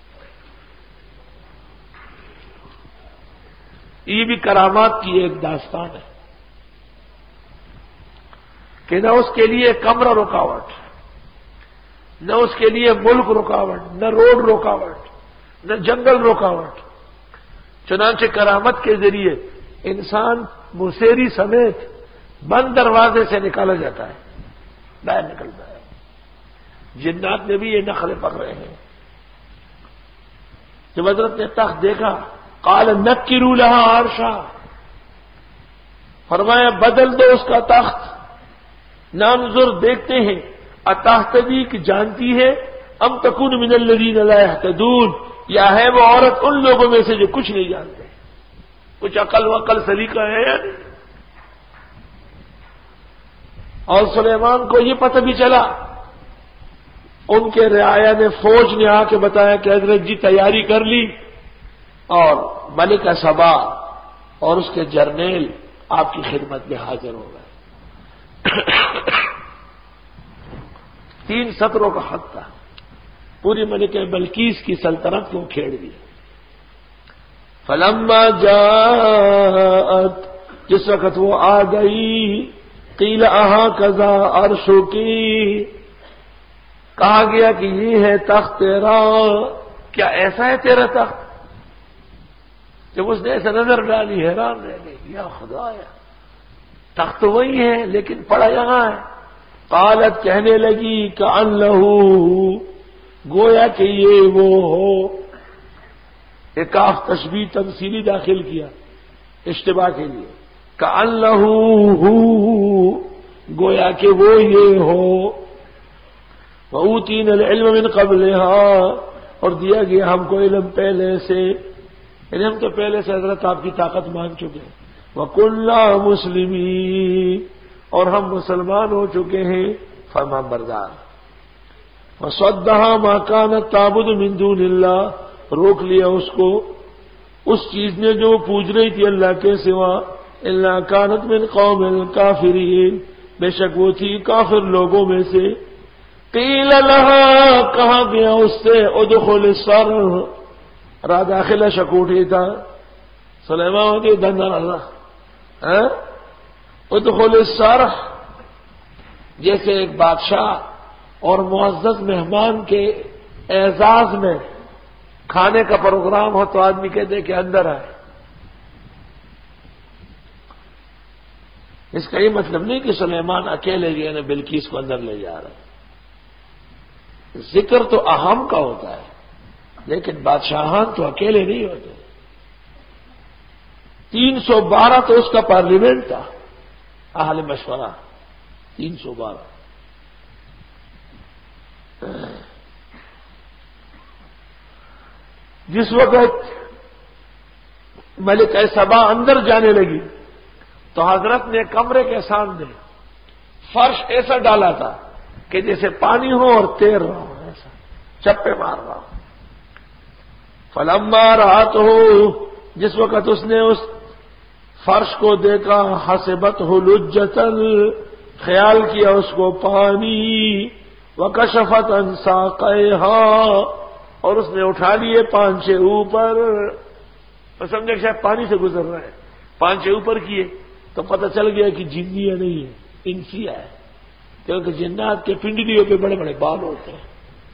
یہ بھی کرامات کی ایک داستان ہے کہ نہ اس کے لیے کمرہ رکاوٹ، نہ اس کے لیے ملک رکاوٹ، نہ روڈ رکاوٹ، نہ جنگل رکاوٹ، چنانچہ کرامت کے ذریعے انسان موسیری سمیت بند دروازے سے نکالا جاتا ہے، باہر نکلتا ہے. جنات نے بھی یہ نخرے پکڑے ہیں. جب حضرت نے تخت دیکھا قال نکروا لها عرشا، فرمایا بدل دو اس کا تخت. نانظر دیکھتے ہیں اتہتدی کی جانتی ہے ام تکون من الذین لا یہتدون، یا ہے وہ عورت ان لوگوں میں سے جو کچھ نہیں جانتے. کچھ عقل وقل سلیقہ ہے یا نہیں. اور سلیمان کو یہ پتہ بھی چلا، ان کے رعایا نے فوج نے آ کے بتایا کہ حضرت جی تیاری کر لی اور ملکہ سبا اور اس کے جرنیل آپ کی خدمت میں حاضر ہو گئے. تین سطروں کا حق تھا، پوری ملکہ بلقیس کی سلطنت کو کھیڑ دیا. فلما جاءت، جس وقت وہ آ گئی، قیل اہا کذا عرشکی، کہا گیا کہ یہ ہے تخت تیرا. کیا ایسا ہے تیرا تخت؟ جب اس نے ایسا نظر ڈالی حیران رہ گئی، یا خدایا تخت تو وہی ہے لیکن پڑا یہاں ہے. قالت کہنے لگی کأنہ، گویا کہ یہ وہ ہو. ایک کاف تشبیہ تمثیلی داخل کیا اشتباہ کے لیے. کأنہ ہو، گویا کہ وہ یہ ہو. وَأُوتِينَا الْعِلْمَ مِنْ قَبْلِهَا، اور دیا گیا ہم کو علم پہلے سے، یعنی ہم تو پہلے سے حضرت آپ کی طاقت مان چکے ہیں. وَكُنَّا مُسْلِمِينَ، اور ہم مسلمان ہو چکے ہیں فرمان بردار. وَصَدَّهَا مَا كَانَتْ تَعْبُدُ مِن دُونِ اللَّهِ، روک لیا اس کو اس چیز نے جو پوج رہی تھی اللہ کے سوا. إِلَّا كَانَتْ مِنْ قَوْمِ الْكَافِرِينَ، بے شک وہ تھی کافر لوگوں میں سے. قیل لها، کہا گیا اس سے ادخل الصرح، را داخلہ شکوٹی تھا سلیمان کی دھندا رضا. ادخل الصرح، جیسے ایک بادشاہ اور معزز مہمان کے اعزاز میں کھانے کا پروگرام ہو تو آدمی کہتے کہ اندر آئے. اس کا یہ مطلب نہیں کہ سلیمان اکیلے جو ہے نا بلقیس کو اندر لے جا رہا ہے. ذکر تو اہم کا ہوتا ہے لیکن بادشاہان تو اکیلے نہیں ہوتے. تین سو بارہ تو اس کا پارلیمنٹ تھا، اہل مشورہ تین سو بارہ. جس وقت ملکہ سبا اندر جانے لگی تو حضرت نے کمرے کے سامنے فرش ایسا ڈالا تھا کہ جیسے پانی ہو اور تیر رہا ہو، ایسا چپے مار رہا ہو. فلما رات ہو، جس وقت اس نے اس فرش کو دیکھا، حسبتہ لجۃ، خیال کیا اس کو پانی. وکشفت عن ساقیہا، اور اس نے اٹھا لیے پانچے اوپر. اور سمجھے شاید پانی سے گزر رہا ہے، پانچے اوپر کیے تو پتہ چل گیا کہ جنیاں نہیں ہے، انسیہ ہے، کیونکہ جنات کے پنڈلیوں پہ بڑے بڑے بال ہوتے ہیں.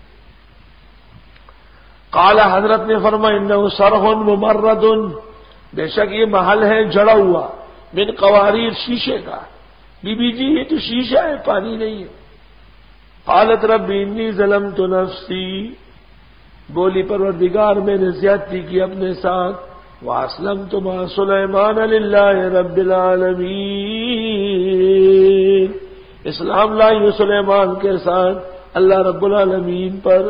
قال، حضرت نے فرمایا انہ صرح ممرد، بے شک یہ محل ہے جڑا ہوا، من قواریر، شیشے کا. بی بی جی یہ تو شیشہ ہے، پانی نہیں ہے. قالت رب انی ظلمت نفسی، بولی پروردگار میں نے زیادتی کی اپنے ساتھ. واسلمت مع سلیمان للہ رب العالمین، اسلام لائی سلیمان کے ساتھ اللہ رب العالمین پر.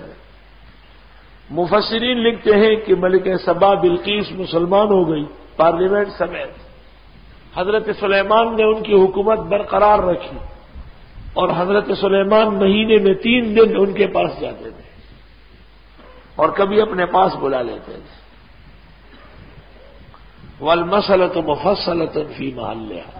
مفسرین لکھتے ہیں کہ ملکہ سبا بلقیس مسلمان ہو گئی پارلیمنٹ سمیت. حضرت سلیمان نے ان کی حکومت برقرار رکھی اور حضرت سلیمان مہینے میں تین دن ان کے پاس جاتے تھے اور کبھی اپنے پاس بلا لیتے تھے. والمسألۃ مفصلۃ فی محلها،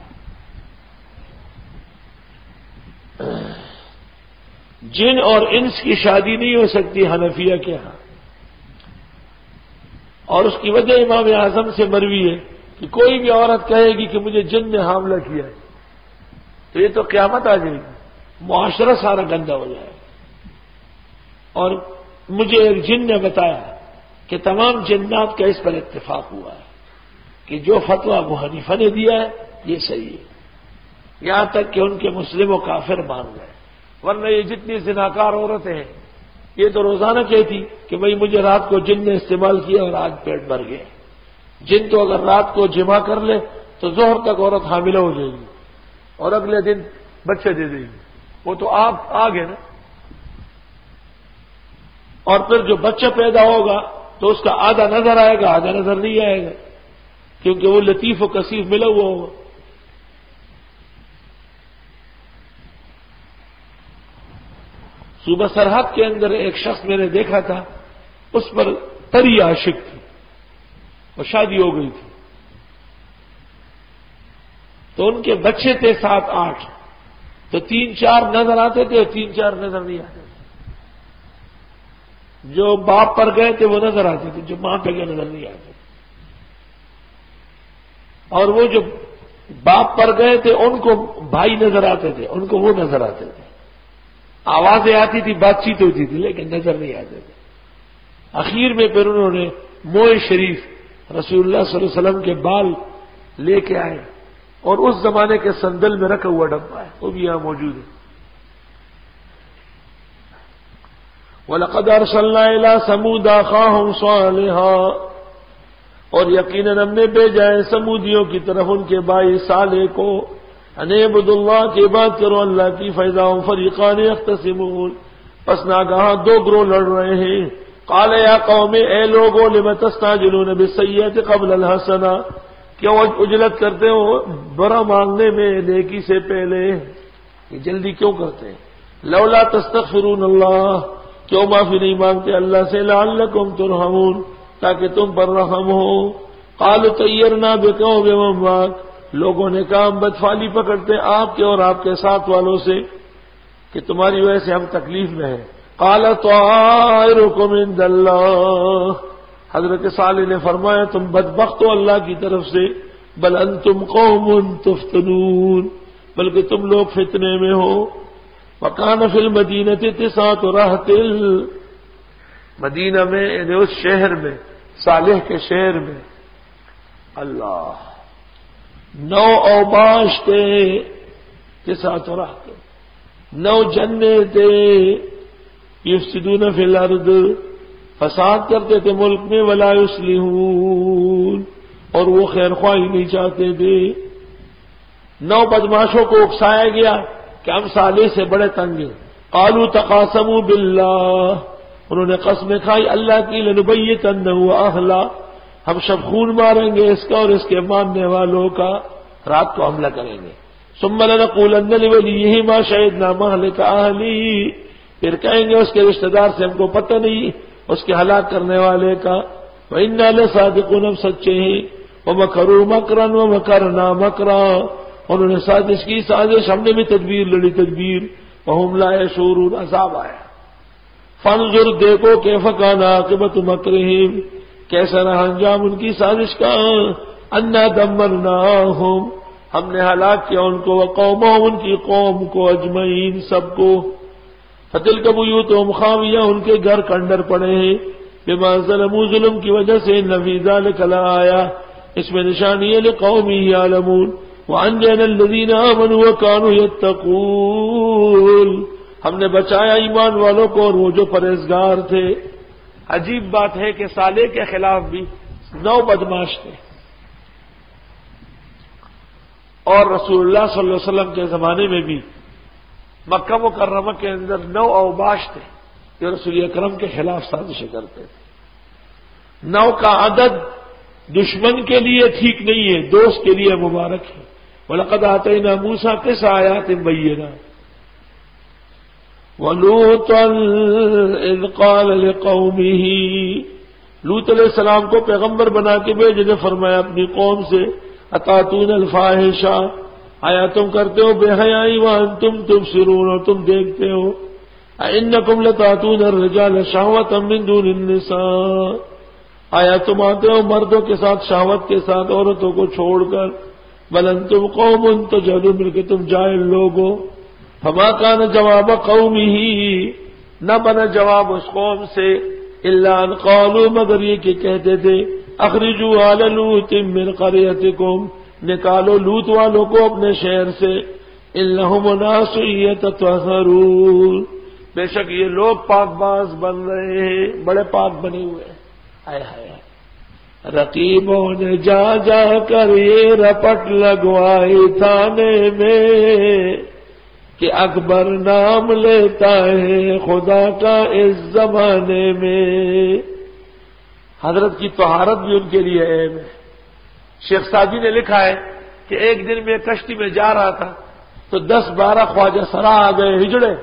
جن اور انس کی شادی نہیں ہو سکتی حنفیہ کے ہاں، اور اس کی وجہ امام اعظم سے مروی ہے کہ کوئی بھی عورت کہے گی کہ مجھے جن نے حاملہ کیا ہے تو یہ تو قیامت آ جائے گی، معاشرہ سارا گندا ہو جائے گا. اور مجھے ایک جن نے بتایا کہ تمام جنات کا اس پر اتفاق ہوا ہے کہ جو فتویٰ ابو حنیفہ نے دیا ہے یہ صحیح ہے. یہاں تک کہ ان کے مسلم و کافر مان گئے. ورنہ یہ جتنی زناکار عورتیں ہیں یہ تو روزانہ کہتی کہ بھئی مجھے رات کو جن نے استعمال کیا اور آج پیٹ بھر گئے. جن تو اگر رات کو جمع کر لے تو ظہر تک عورت حاملہ ہو جائے گی اور اگلے دن بچے دے دے گی. وہ تو آپ آگ ہے نا. اور پھر جو بچہ پیدا ہوگا تو اس کا آدھا نظر آئے گا آدھا نظر نہیں آئے گا کیونکہ وہ لطیف و کثیف ملا ہوا ہوگا. صوبہ سرحد کے اندر ایک شخص میں نے دیکھا تھا اس پر تری عاشق تھی اور شادی ہو گئی تھی تو ان کے بچے تھے سات آٹھ تو تین چار نظر آتے تھے اور تین چار نظر نہیں آتے تھے. جو باپ پر گئے تھے وہ نظر آتے تھے جو ماں پہ گئے نظر نہیں آتے تھے. اور وہ جو باپ پر گئے تھے ان کو بھائی نظر آتے تھے ان کو وہ نظر آتے تھے. آوازیں آتی تھی بات چیت ہوتی تھی لیکن نظر نہیں آتے تھے. اخیر میں پھر انہوں نے موئے شریف رسول اللہ صلی اللہ علیہ وسلم کے بال لے کے آئے اور اس زمانے کے سندل میں رکھا ہوا ڈبہ ہے وہ بھی یہاں موجود ہے. وَلَقَدْ أَرْسَلْنَا إِلَىٰ ثَمُودَ أَخَاهُمْ صَالِحًا اور یقیناً ہم نے بھیجا ہے سمودیوں کی طرف ان کے بھائی صالح کو ان اعبدوا اللہ کی عبادت کرو اللہ کی فإذا هم فریقان یختصمون پس ناگہاں دو گروہ لڑ رہے ہیں. قال یا قوم اے لوگوں لم تستعجلون بالسیئۃ قبل الحسنہ کیوں عجلت کرتے ہو برا مانگنے میں نیکی سے پہلے یہ جلدی کیوں کرتے ہیں. لولا تستغفرون اللہ کیوں معافی نہیں مانگتے اللہ سے لعلکم ترحمون تاکہ تم پر رحم ہو. قالوا طیرنا بک وبمن معک لوگوں نے کہا ہم بدفعلی پکڑتے آپ کے اور آپ کے ساتھ والوں سے کہ تمہاری وجہ سے ہم تکلیف میں ہیں. قال طائرکم عند اللہ حضرت صالح نے فرمایا تم بدبخت ہو اللہ کی طرف سے. بل انتم قوم تفتنون بلکہ تم لوگ فتنے میں ہو. وکان فی المدینۃ تسعۃ رہط مدینہ میں یعنی اس شہر میں صالح کے شہر میں اللہ نو اوباش تھے تسعۃ رہط نو جنے تھے یفسدون فی الارض فساد کرتے تھے ملک میں ولا یصلحون اور وہ خیر خواہی نہیں چاہتے تھے. نو بدماشوں کو اکسایا گیا کہ ہم صالح سے بڑے تنگ ہیں. قالوا تقاسموا باللہ انہوں نے قسمیں کھائی اللہ کی لنبیتنہ اہلا ہم شب خون ماریں گے اس کا اور اس کے ماننے والوں کا رات کو حملہ کریں گے. ثم لنقولن لولیہ ما شہدنا مہلک اہلی پھر کہیں گے اس کے رشتہ دار سے ہم کو پتہ نہیں اس کے ہلاک کرنے والے کا. وَإِنَّا لَصَادِقُونَ ہم سچے ہیں. وَمَكَرُوا مَكْرًا وَمَكَرْنَا مَكْرًا انہوں نے سازش کی سازش ہم نے بھی تدبیر لڑی تدبیر. وَهُمْ لَا يَشْعُرُونَ عذاب آیا. فَانظُرْ دیکھو كَيْفَ كَانَ عَاقِبَةُ مَكْرِهِمْ کیسا رہا انجام ان کی سازش کا. أَنَّا دَمَّرْنَاهُمْ ہم نے ہلاک کیا ان کو وقومهم ان کی قوم کو اجمعین سب کو. فَتِلْكَ بُيُوتُهُمْ خَاوِيَةٌ ان کے گھر کھنڈر پڑے ہیں بما ظلموا ظلم کی وجہ سے. ان فی ذلک لآیہ اس میں نشانی ہے لقوم یعلمون. وانجینا الذین آمنوا وکانوا یتقون ہم نے بچایا ایمان والوں کو اور وہ جو پرہیزگار تھے. عجیب بات ہے کہ صالح کے خلاف بھی نو بدماش تھے اور رسول اللہ صلی اللہ علیہ وسلم کے زمانے میں بھی مکہ مکرمہ کے اندر نو اوباش تھے جو رسول اکرم کے خلاف سازشیں کرتے تھے. نو کا عدد دشمن کے لیے ٹھیک نہیں ہے دوست کے لیے مبارک ہے. وَلَقَدْ آتَيْنَا مُوسَىٰ تِسْعَ آيَاتٍ بَيِّنَاتٍ وَلُوطًا إِذْ قَالَ لِقَوْمِهِ لوط علیہ السلام کو پیغمبر بنا کے بھیجے نے فرمایا اپنی قوم سے أَتَأْتُونَ الْفَاحِشَةَ آیا تم کرتے ہو بے حیائی وَأَنْتُمْ تُبْصِرُونَ اور تم دیکھتے ہو. أَإِنَّكُمْ لَتَأْتُونَ الرِّجَالَ شَهْوَةً مِّن دُونِ النِّسَاءِ آیا تم آتے ہو مردوں کے ساتھ شہوت کے ساتھ عورتوں کو چھوڑ کر. بل انتم قوم تجہلون بلکہ تم جاہل لوگ ہو. فما كان جواب قومه نہ بنا جواب اس قوم سے الا ان قالوا مگر یہ کہ کہتے تھے اخرجوا آل لوط من قريتكم نکالو لوط والوں کو اپنے شہر سے. انہم اناس یتطہرون، بے شک یہ لوگ پاک باز بن رہے ہیں، بڑے پاک بنے ہوئے ہیں۔ ہائے ہائے، رقیبوں نے جا جا کر یہ رپٹ لگوائی تھانے میں کہ اکبر نام لیتا ہے خدا کا اس زمانے میں۔ حضرت کی طہارت بھی ان کے لیے عیب ہے۔ شیخ سعدی نے لکھا ہے کہ ایک دن میں کشتی میں جا رہا تھا تو دس بارہ خواجہ سرا آ گئے، ہجڑے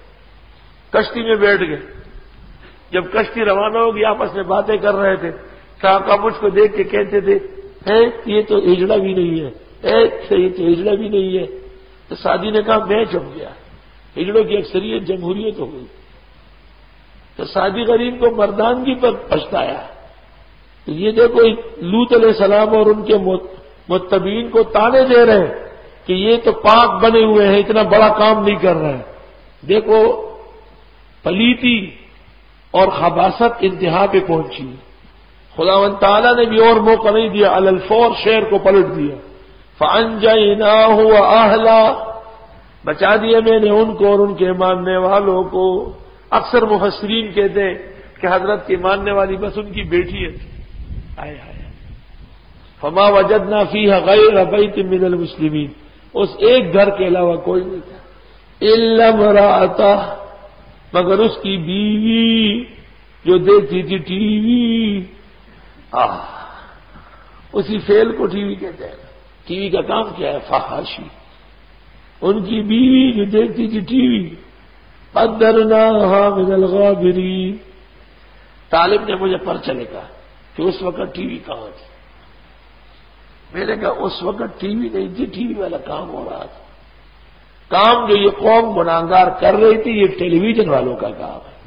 کشتی میں بیٹھ گئے۔ جب کشتی روانہ ہوگی آپس میں باتیں کر رہے تھے، کاکا مجھ کو دیکھ کے کہتے تھے یہ تو ہجڑا بھی نہیں ہے، یہ تو ہجڑا بھی نہیں ہے۔ تو سعدی نے کہا میں چپ گیا، ہجڑوں کی اکثریت جمہوریت ہو گئی۔ تو سعدی غریب کو مردانگی پر پچھتایا۔ تو یہ دیکھو لوط علیہ السلام اور ان کے متبعین کو تانے دے رہے ہیں کہ یہ تو پاک بنے ہوئے ہیں، اتنا بڑا کام نہیں کر رہے ہیں۔ دیکھو پلیتی اور خباثت انتہا پہ پہنچی۔ خداوند تعالیٰ نے بھی اور موقع نہیں دیا، علی الفور شعر کو پلٹ دیا۔ فَأَنْجَيْنَاهُ وَأَهْلَهُ، بچا دیا میں نے ان کو اور ان کے ماننے والوں کو۔ اکثر مفسرین کہتے ہیں کہ حضرت کی ماننے والی بس ان کی بیٹی ہے۔ آئے آئے فما وجدنا فیہا غیر بیت من المسلمین، اس ایک گھر کے علاوہ کوئی نہیں تھا۔ الا امرأتہ، مگر اس کی بیوی جو دیکھتی تھی ٹی وی، آہ اسی فعل کو ٹی وی کہتے ہیں۔ ٹی وی کا کام کیا ہے؟ فحاشی۔ ان کی بیوی جو دیکھتی تھی ٹی وی، قدرناہا من الغابرین۔ طالب نے مجھے پرچہ لکھا کہ اس وقت ٹی وی کہاں تھی۔ میں نے کہا اس وقت ٹی وی نہیں تھی، ٹی وی والا کام ہو رہا تھا۔ کام جو یہ قوم گناہگار کر رہی تھی یہ ٹیلی ویژن والوں کا کام ہے۔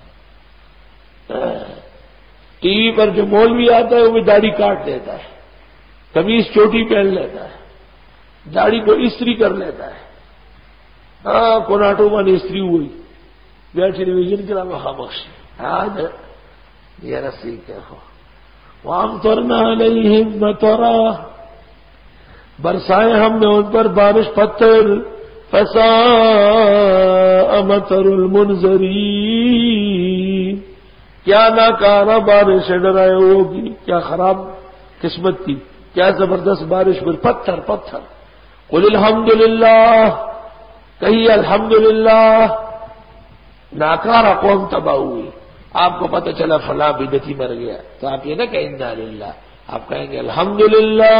ٹی وی پر جو مولوی آتا ہے وہ بھی داڑھی کاٹ دیتا ہے، قمیص چوٹی پہن لیتا ہے، داڑھی کو استری کر لیتا ہے۔ ہاں کوناٹو من استری ہوئی یا ٹیلی ویژن کے نام خاموش آج یہ رسی کیا ہو۔ وَأَمْطَرْنَا عَلَيْهِمْ مَطَرًا، برسائے ہم نے ان پر بارش پتھر۔ فَسَاءَ مَطَرُ الْمُنذَرِينَ، کیا ناکارہ بارش ڈرائے ہوگی، کیا خراب قسمت تھی، کیا زبردست بارش پر پتھر پتھر۔ قُلِ الْحَمْدُلِلَّهِ، کہیے الحمدللہ۔ ناکارہ قوم تباہ ہوئی، آپ کو پتہ چلا فلاں بدعتی مر گیا تو آپ یہ نہ کہیں انا للہ، آپ کہیں گے الحمدللہ۔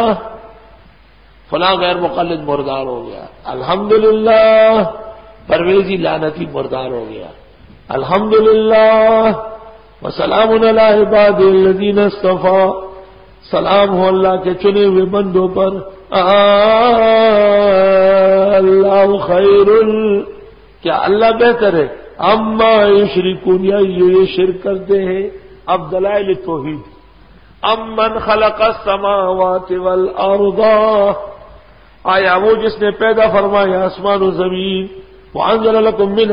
فلاں غیر مقلد مردار ہو گیا، الحمدللہ۔ پرویزی لعنتی مردار ہو گیا، الحمدللہ۔ وسلام علی عباد الذین اصطفیٰ، سلام ہو اللہ کے چنے ہوئے بندوں پر۔ اللہ خیر، کیا اللہ بہتر ہے، اما یشرکون، یا یہ شرک کرتے ہیں۔ اب دلائل توحید۔ امن خلق السماوات والارض، آیا وہ جس نے پیدا فرمایا آسمان و زمین۔ وانزل لکم من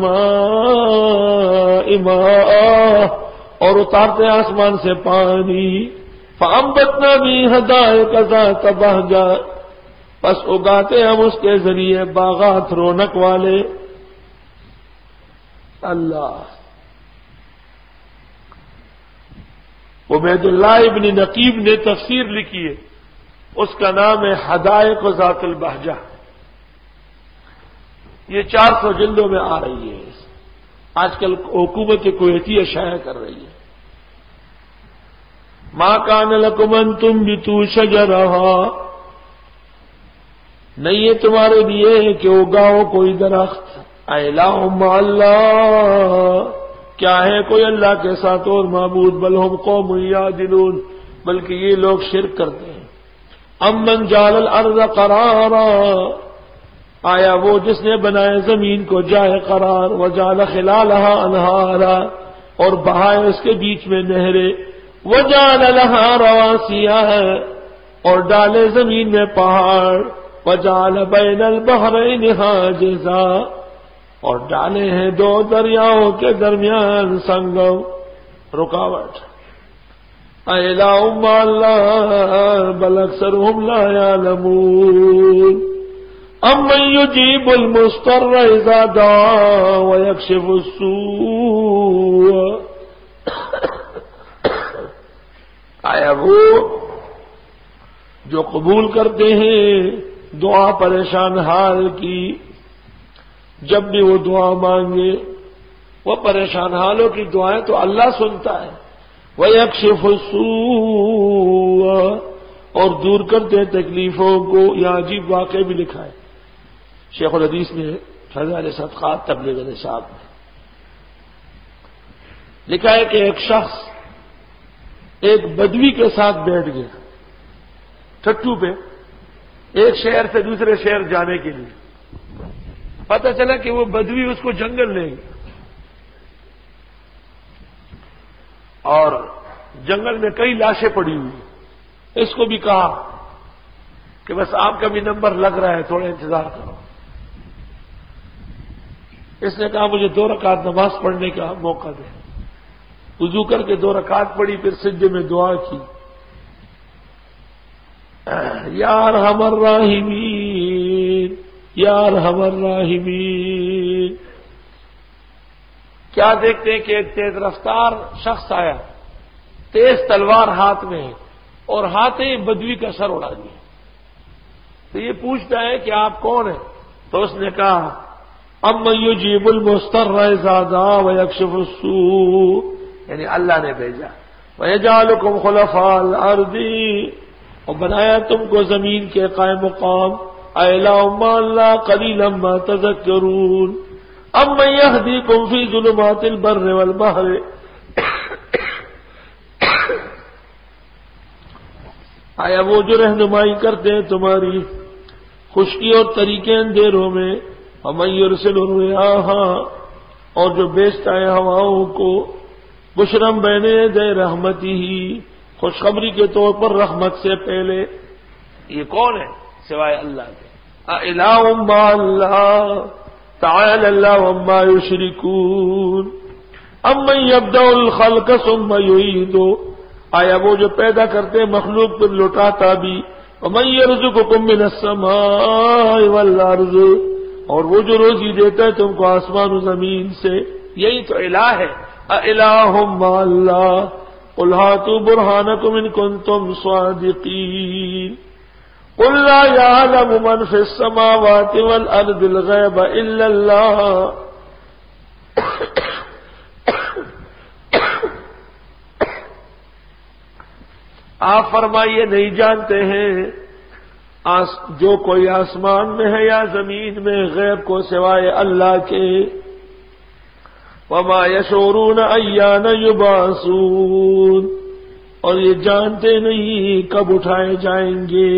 السماء ماء، اور اتارتے آسمان سے پانی۔ فانبتنا به حدائق ذات بہجہ، پس اگاتے ہم اس کے ذریعے باغات رونق والے۔ اللہ، عبید اللہ ابن نقیب نے تفسیر لکھی ہے، اس کا نام ہے حدائق ذات البہجہ۔ یہ چار سو جلدوں میں آ رہی ہے، آج کل حکومت کویتی شائع کر رہی ہے۔ ما کان لکم ان تنبتوا شجرہا، نہیں ہے تمہارے لیے کہ اگاؤ کوئی درخت۔ الہ مع اللہ، کیا ہے کوئی اللہ کے ساتھ اور معبود؟ بل ہم قوم یعدلون، بلکہ یہ لوگ شرک کرتے ہیں۔ امن جعل الارض قرارا، آیا وہ جس نے بنائے زمین کو جائے قرار، وجعل خلالها انہارا، اور بہائے اس کے بیچ میں نہریں، وجعل لها رواسي، اور ڈالے زمین میں پہاڑ، وجعل بین البحرین حاجزا، اور ڈالے ہیں دو دریاؤں کے درمیان سنگم، رکاوٹ۔ الہ مع اللہ بل اکثرهم لا یعلمون، امن یجیب المضطر اذا دعا ویکشف السوء، آیا وہ جو قبول کرتے ہیں دعا پریشان حال کی، جب بھی وہ دعا مانگے، وہ پریشان حالوں کی دعائیں تو اللہ سنتا ہے، وَيَكْشِفُ السُّوءَ، اور دور کرتے ہیں تکلیفوں کو۔ یہ عجیب واقعہ بھی لکھا ہے شیخ الحدیث نے فضائل صدقات تبلیغ نصاب میں لکھا ہے کہ ایک شخص ایک بدوی کے ساتھ بیٹھ گیا ٹھٹو پہ، ایک شہر سے دوسرے شہر جانے کے لیے۔ پتہ چلا کہ وہ بدوی اس کو جنگل لے گیا، اور جنگل میں کئی لاشیں پڑی ہوئی۔ اس کو بھی کہا کہ بس آپ کا بھی نمبر لگ رہا ہے، تھوڑا انتظار کرو۔ اس نے کہا مجھے دو رکعت نماز پڑھنے کا موقع دے۔ وضو کر کے دو رکعت پڑھی، پھر سجدے میں دعا کی، یا ارحم الراحمین یا ارحم الراحمین۔ کیا دیکھتے ہیں کہ ایک تیز رفتار شخص آیا، تیز تلوار ہاتھ میں ہے، اور ہاتھ ہی بدوی کا سر اڑا دیا۔ تو یہ پوچھتا ہے کہ آپ کون ہیں؟ تو اس نے کہا امن یجیب المضطر اذا دعا ویکشف السوء، یعنی اللہ نے بھیجا، وَيَجْعَلُكُمْ خُلَفَاءَ الْأَرْضِ، اور بنایا تم کو زمین کے قائم مقام، أَإِلَٰهٌ مَّعَ اللَّهِ قَلِيلًا مَّا تَذَكَّرُونَ أَمَّن يَهْدِيكُمْ فِي ظُلُمَاتِ الْبَرِّ وَالْبَحْرِ، آیا وہ جو رہنمائی کرتے ہیں تمہاری خشکی اور طریقے اندھیروں میں، وَمَن يُرْسِلُ الرِّيَاحَ، اور جو بیچتا ہے ہواؤں کو، بشرم بین یدی رحمتہ، خوشخبری کے طور پر رحمت سے پہلے۔ یہ کون ہے سوائے اللہ کے؟ اِلَٰهٌ مَّعَ اللَّهِ تَعَالَى اللَّهُ عَمَّا يُشْرِكُونَ أَمَّن يَبْدَأُ الْخَلْقَ ثُمَّ يُعِيدُهُ، آیا وہ جو پیدا کرتے ہیں مخلوق پر لوٹاتا بھی، وَمَن يَرْزُقُكُم مِّنَ السَّمَاءِ وَالْأَرْضِ، اور وہ جو روزی دیتا ہے تم کو آسمان و زمین سے۔ یہی تو الہ ہے۔ اِلَٰهٌ مَّعَ اللَّهِ قُلْ هَاتُوا بُرْهَانَكُمْ إِن كُنتُمْ صَادِقِينَ قُل لَّا يَعْلَمُ مَن فِي السَّمَاوَاتِ وَالْأَرْضِ الْغَيْبَ إِلَّا اللَّهُ، آپ فرمائیے نہیں جانتے ہیں جو کوئی آسمان میں ہے یا زمین میں غیب کو سوائے اللہ کے، وَمَا يَشْعُرُونَ أَيَّانَ يُبْعَثُونَ، اور یہ جانتے نہیں کب اٹھائے جائیں گے۔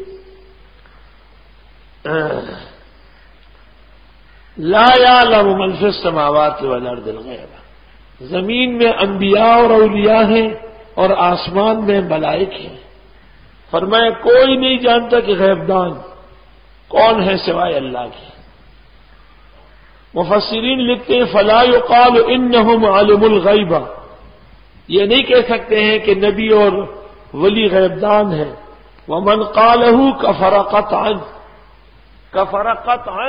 لا يعلم من في السماوات والارض الغیب، زمین میں انبیاء اور اولیاء ہیں اور آسمان میں ملائک ہیں۔ فرمایا کوئی نہیں جانتا کہ غیب دان کون ہے سوائے اللہ کے۔ مفسرین لکھتے ہیں فلا يقال انہم عالم الغیب، یہ نہیں کہہ سکتے ہیں کہ نبی اور ولی غیب دان ہے۔ ومن قالہ کفر قطعا، کفر قطعا،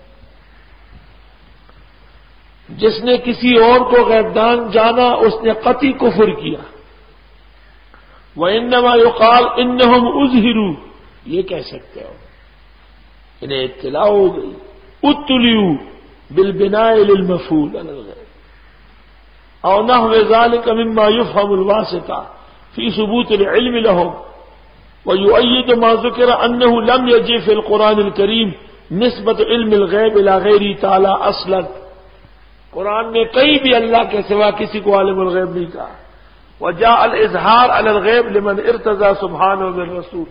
جس نے کسی اور کو غیب دان جانا اس نے قطعی کفر کیا۔ وَإِنَّمَا يُقَالُ إِنَّهُمْ أُظْهِرُوا، یہ کہہ سکتے ہو انہیں اطلاع ہو گئی، اطلعوا بالبناء للمفعول على الغيب او نحو ذلك مما يفهم الواسطة في ثبوت العلم لهم، ويؤيد ما ذكر أنه لم يجي في القرآن الكريم نسبة علم الغیب إلى غيره تعالى اصلا، قرآن میں کہیں بھی اللہ کے سوا کسی کو عالم الغیب نہیں کہا۔ وجاء الاظہار علی الغیب لمن ارتضى سبحانہ بالرسول،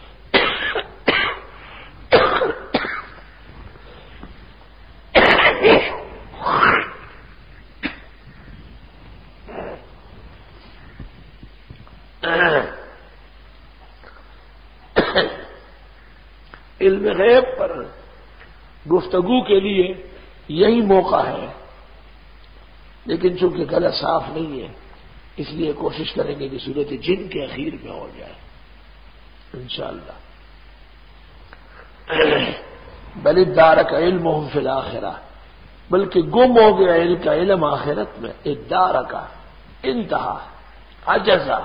علم غیب پر گفتگو کے لیے یہی موقع ہے، لیکن چونکہ گلا صاف نہیں ہے اس لیے کوشش کریں گے کہ صورت جن کے اخیر میں ہو جائے انشاءاللہ۔ بل ادارک علمہم فی الآخرہ، بلکہ گم ہو گیا ان کا علم آخرت میں. ادارک انتہا عجزا.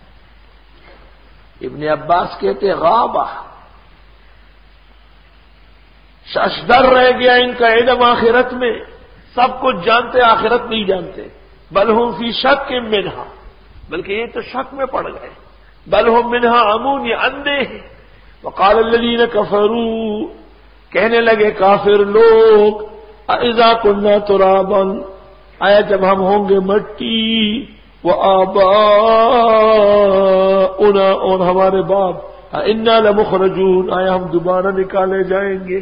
ابن عباس کہتے غابہ، ششدر رہ گیا ان کا علم آخرت میں. سب کچھ جانتے، آخرت نہیں جانتے. بل ہم فی شک منہا، بلکہ یہ تو شک میں پڑ گئے. بل ہم منہا عمون، یہ اندھے ہیں. وقال الذین کفروا، کہنے لگے کافر لوگ، اذا کنا ترابا، آیا جب ہم ہوں گے مٹی، وآباؤنا، اور ہمارے باپ، انا لمخرجون، آیا ہم دوبارہ نکالے جائیں گے.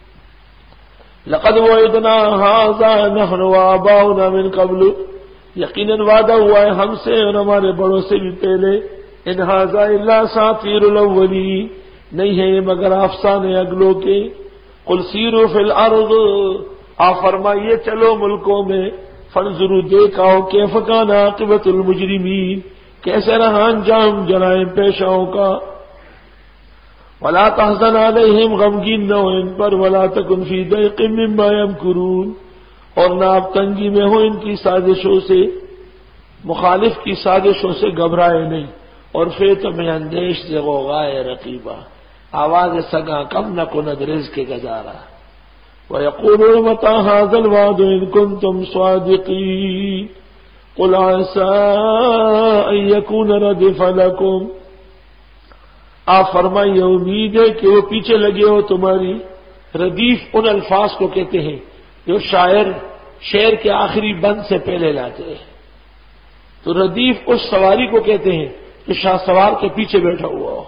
لقد وعدنا هذا نحن وآباؤنا من قبل، یقیناً وعدہ ہوا ہے ہم سے اور ہمارے بڑوں سے بھی پہلے. ان هذا الا اساطیر الاولین، نہیں ہے یہ مگر افسانے اگلوں کے. قل سیروا فی الارض، آپ فرمائیے چلو ملکوں میں. فانظروا، دیکھاؤ کیف کان عاقبۃ المجرمین، کیسے رہا انجام جرائم پیشاؤں کا. ولا تحزن علیہم، غمگین نہ ہو ان پر. ولا تکن فی ضیق مما یمکرون، اور نہ آپ تنگی میں ہو ان کی سازشوں سے، مخالف کی سازشوں سے گھبرائے نہیں. اور پھر تمہیں اندیش سے غوغائے رقیبہ، آواز سگا کم نہ کند رزق کے گزارا. وَيَقُولُونَ مَتَىٰ هَٰذَا الْوَعْدُ إِن كُنتُمْ صَادِقِينَ قُلْ عَسَىٰ أَن يَكُونَ رَدِفَ لَكُمْ، آپ فرمائیے امید ہے کہ وہ پیچھے لگے ہو تمہاری. ردیف ان الفاظ کو کہتے ہیں جو شاعر شعر کے آخری بند سے پہلے لاتے ہیں. تو ردیف اس سواری کو کہتے ہیں جو شاہ سوار کے پیچھے بیٹھا ہوا ہو.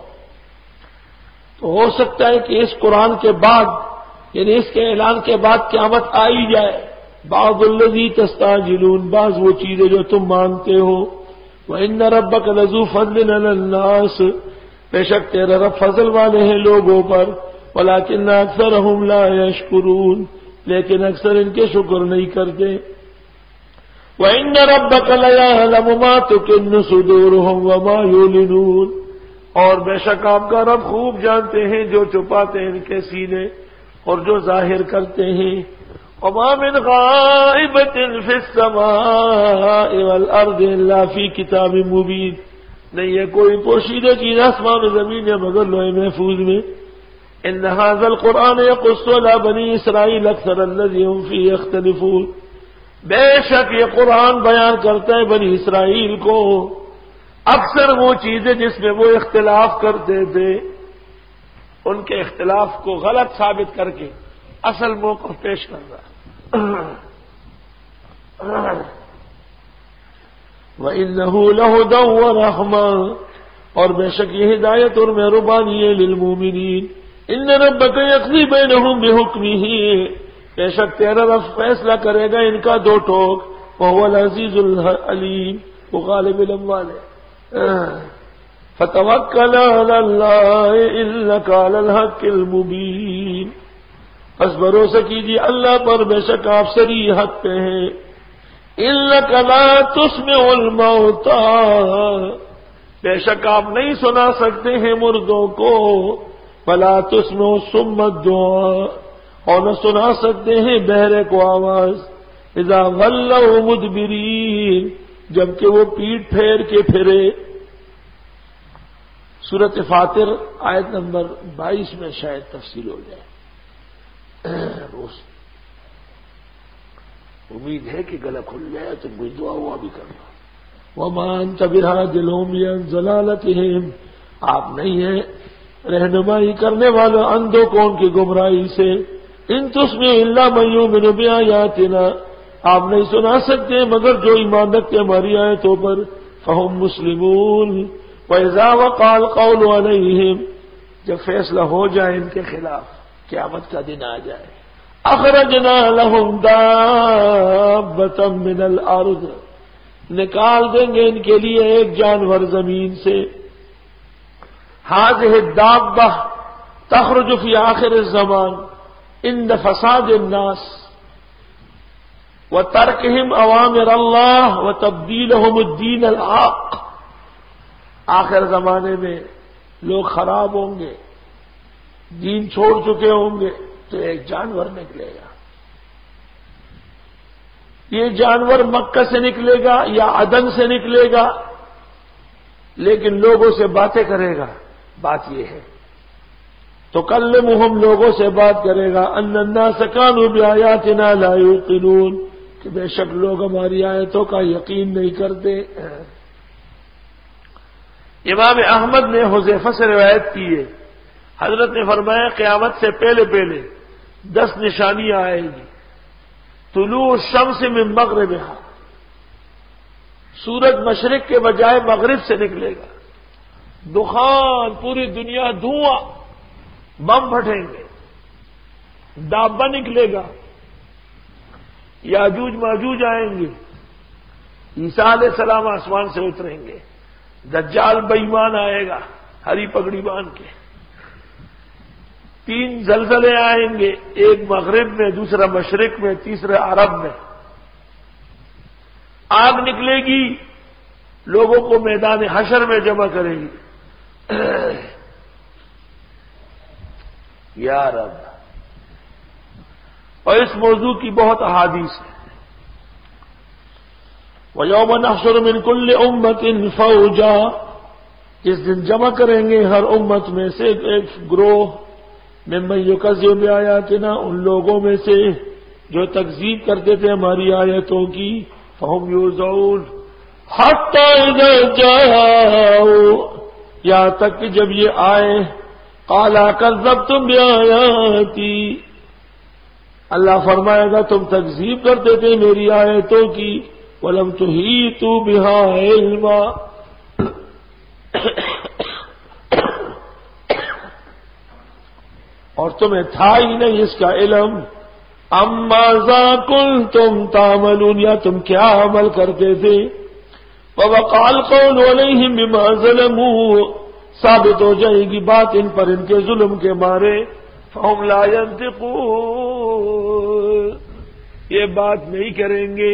تو ہو سکتا ہے کہ اس قرآن کے بعد، یعنی اس کے اعلان کے بعد قیامت آ ہی جائے. بعض الذی تستعجلون، بعض وہ چیزیں جو تم مانتے ہو. وَإِنَّ رَبَّكَ لَذُو فَضْلٍ عَلَى النَّاسِ، بے شک تیرا رب فضل والے ہیں لوگوں پر. وَلَٰكِنَّ أَكْثَرَهُمْ لَا يَشْكُرُونَ، لیکن اکثر ان کے شکر نہیں کرتے. وَإِنَّ رَبَّكَ لَيَعْلَمُ مَا تُكِنُّ صُدُورُهُمْ وَمَا يُعْلِنُونَ، اور بے شک آپ کا رب خوب جانتے ہیں جو چھپاتے ہیں ان کے سینے اور جو ظاہر کرتے ہیں. وَمَا مِنْ غَائِبَةٍ فِي السَّمَاءِ وَالْأَرْضِ إِلَّا فِي كِتَابٍ مُبِينٍ، نہیں ہے کوئی پوشیدہ چیز آسمان و زمین ہے مگر لوح محفوظ میں. إِنَّ هَٰذَا الْقُرْآنَ يَقُصُّ عَلَىٰ بَنِي إِسْرَائِيلَ أَكْثَرَ الَّذِي هُمْ فِيهِ يَخْتَلِفُونَ، بے شک یہ قرآن بیان کرتا ہے بنی اسرائیل کو اکثر وہ چیزیں جس میں وہ اختلاف کرتے تھے، ان کے اختلاف کو غلط ثابت کر کے اصل موقف پیش کر رہا. وَإِنَّهُ لَهُدًى وَرَحْمَةٌ، اور بے شک یہ ہدایت اور مہربانی ہے للمومنین. إِنَّ رَبَّكَ يَقْضِي بَيْنَهُم بِحُكْمِهِ، بے شک تیرا رب فیصلہ کرے گا ان کا دو ٹوک. وَهُوَ الْعَزِيزُ الْعَلِيمُ، وہ غالب علم والے. فَتَوَكَّلْ عَلَى اللَّهِ إِنَّكَ عَلَى الْحَقِّ الْمُبِينِ، بس بھروسہ کیجیے اللہ پر، بے شک آپ سری حق پہ ہیں. إِنَّكَ لَا تُسْمِعُ الْمَوْتَىٰ، بے شک آپ نہیں سنا سکتے ہیں مردوں کو. وَلَا تُسْمِعُ الصُّمَّ الدُّعَاءَ، اور نہ سنا سکتے ہیں بہرے کو آواز. اذا ولوا مدبرین، جبکہ وہ پیٹ پھیر کے پھرے. سورۃ فاطر آیت نمبر بائیس میں شاید تفصیل ہو جائے. امید ہے کہ گلا کھل جائے تو کوئی دعا ہوا بھی کرنا. وَمَا أَنتَ بِهَادِ الْعُمْيِ عَن ضَلَالَتِهِمْ، آپ نہیں ہیں رہنمائی کرنے والے اندھوں کو ان کی گمراہی سے. إِن تُسْمِعُ إِلَّا مَن يُؤْمِنُ بِآيَاتِنَا، آپ نہیں سنا سکتے مگر جو ایمان رکھتے ہماری آیتوں پر. فَهُمْ مُسْلِمُونَ وَإِذَا وَقَعَ الْقَوْلُ عَلَيْهِمْ، جب فیصلہ ہو جائے ان کے خلاف، قیامت کا دن آ جائے. أَخْرَجْنَا لَهُمْ دَابَّةً مِّنَ الْأَرْضِ، نکال دیں گے ان کے لیے ایک جانور زمین سے. هذه الدابة تخرج في آخر الزمان عند فساد الناس وتركهم أوامر الله وتبديلهم الدين الحق، آخر زمانے میں لوگ خراب ہوں گے، دین چھوڑ چکے ہوں گے، تو ایک جانور نکلے گا. یہ جانور مکہ سے نکلے گا یا عدن سے نکلے گا، لیکن لوگوں سے باتیں کرے گا. بات یہ ہے تو کلمہم لوگوں سے بات کرے گا ان الناس کانوا بآیاتنا لا یوقنون کہ بے شک لوگ ہماری آیتوں کا یقین نہیں کرتے. امام احمد نے حذیفہ سے روایت کی ہے، حضرت نے فرمایا قیامت سے پہلے پہلے دس نشانیاں آئیں گی. طلوع الشمس من مغربها، سورج مشرق کے بجائے مغرب سے نکلے گا. دخان، پوری دنیا دھواں، بم پھٹیں گے. دابا نکلے گا، یاجوج ماجوج آئیں گے. عیسیٰ علیہ السلام آسمان سے اتریں گے. دجال بے ایمان آئے گا ہری پگڑی باندھ کے. تین زلزلے آئیں گے، ایک مغرب میں، دوسرا مشرق میں، تیسرا عرب میں. آگ نکلے گی، لوگوں کو میدان حشر میں جمع کرے گی. یا رب. اور اس موضوع کی بہت احادیث ہے. وَيَوْمَ نَحْشُرُ مِنْ كُلِّ أُمَّةٍ فَوْجًا، اس دن جمع کریں گے ہر امت میں سے ایک گروہ. ممن یکذب بآیاتنا، ان لوگوں میں سے جو تکذیب کرتے تھے ہماری آیتوں کی. فَهُمْ يُوزَعُونَ حَتَّى إِذَا جَاءُوا، یہاں تک کہ جب یہ آئے. قَالَ كَذَّبْتُمْ بِآيَاتِي، اللہ فرمائے گا تم تکذیب کرتے تھے میری آیتوں کی. وَلَمْ تُحِيطُوا بِهَا عِلْمًا، اور تمہیں تھا ہی نہیں اس کا علم. اَمَّاذَا كُنتُمْ تَعْمَلُونَ، یا تم کیا عمل کرتے تھے. وَوَقَعَ الْقَوْلُ عَلَيْهِمْ بِمَا ظَلَمُوا، ثابت ہو جائے گی بات ان پر ان کے ظلم کے مارے. فَهُمْ لَا يَنطِقُونَ، یہ بات نہیں کریں گے.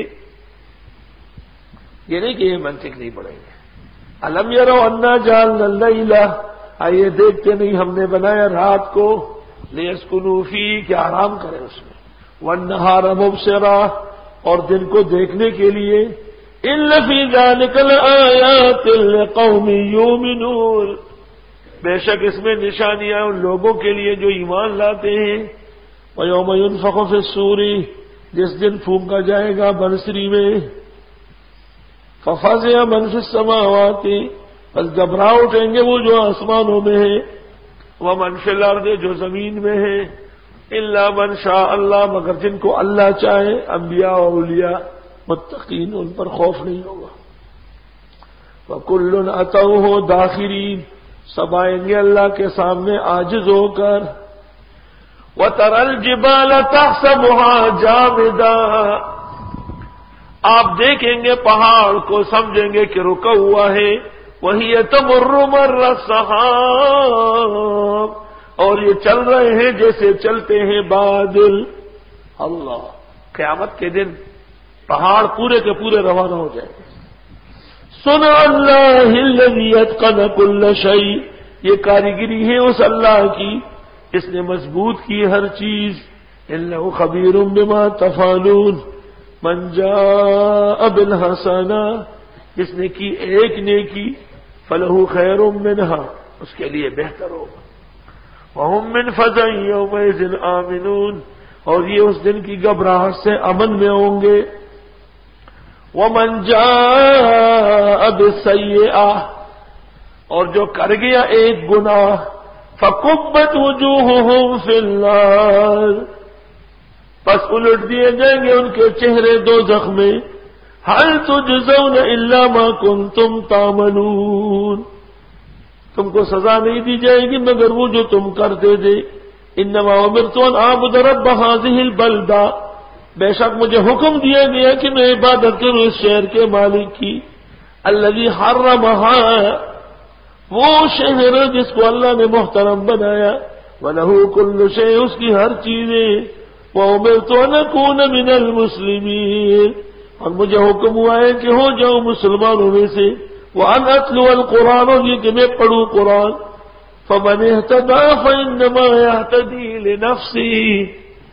یہ نہیں کہ یہ منطق نہیں پڑیں گے. أَلَمْ يَرَوْا أَنَّا جَعَلْنَا اللَّيْلَ، آئیے دیکھتے نہیں ہم نے بنایا رات کو. لِيَسْكُنُوا فِيهِ، کہ آرام کریں اس میں. وَالنَّهَارَ مُبْصِرًا، اور دن کو دیکھنے کے لیے. إِنَّ فِي ذَلِكَ لَآيَاتٍ لِقَوْمٍ يُؤْمِنُونَ، بے شک اس میں نشانیاں ان لوگوں کے لیے جو ایمان لاتے ہیں. وَيَوْمَ يُنفَخُ فِي الصُّورِ، جس دن پھونکا جائے گا بنسری میں. فَفَزِعَ مَنْ فِي السَّمَاوَاتِ، بس گھبرا اٹھیں گے وہ جو آسمانوں میں ہیں. وَمَنْ فِي الْأَرْضِ، جو زمین میں ہے. إِلَّا مَنْ شَاءَ اللَّهُ، مگر جن کو اللہ چاہے، انبیاء و اولیاء متقین، ان پر خوف نہیں ہوگا. وَكُلٌّ أَتَوْهُ دَاخِرِينَ، سب آئیں گے اللہ کے سامنے عاجز ہو کر. وَتَرَى الْجِبَالَ تَحْسَبُهَا جَامِدَةً، آپ دیکھیں گے پہاڑ کو سمجھیں گے کہ رکا ہوا ہے. وَهِيَ تَمُرُّ مَرَّ السَّحَابِ، اور یہ چل رہے ہیں جیسے چلتے ہیں بادل. اللہ، قیامت کے دن پہاڑ پورے کے پورے روانہ ہو جائیں گے. صنع اللہ الذی اتقن کل شیء، یہ کاریگری ہے اس اللہ کی اس نے مضبوط کی ہر چیز. انہ خبیر بما تفعلون، من جاء بالحسنہ، جس نے کی ایک نیکی، فلہ خیر منہا، اس کے لیے بہتر ہوگا. وہم من فزع یومئذ آمنون، اور یہ اس دن کی گھبراہٹ سے امن میں ہوں گے. ومن جاء بالسیئہ، اور جو کر گیا ایک گناہ، فکبت وجوہہم فی النار، پس الٹ دیے جائیں گے ان کے چہرے دوزخ میں. هل تجزون الا ما کنتم تعملون، تم کو سزا نہیں دی جائے گی مگر وہ جو تم کرتے تھے. انما امرت ان اعبد رب هذه البلدہ، بے شک مجھے حکم دیا گیا کہ میں عبادت کروں اس شہر کے مالک کی. الذي حرمها، وہ شہر جس کو اللہ نے محترم بنایا. وله كل شيء، اس کی ہر چیزیں. وامرت ان اكون من المسلمين، اور مجھے حکم ہوا ہے کہ ہو جاؤں مسلمانوں میں سے. وان اتلو القرآن، اور یہ کہ میں پڑھوں قرآن. فمن اهتدى فإنما يهتدي لنفسه،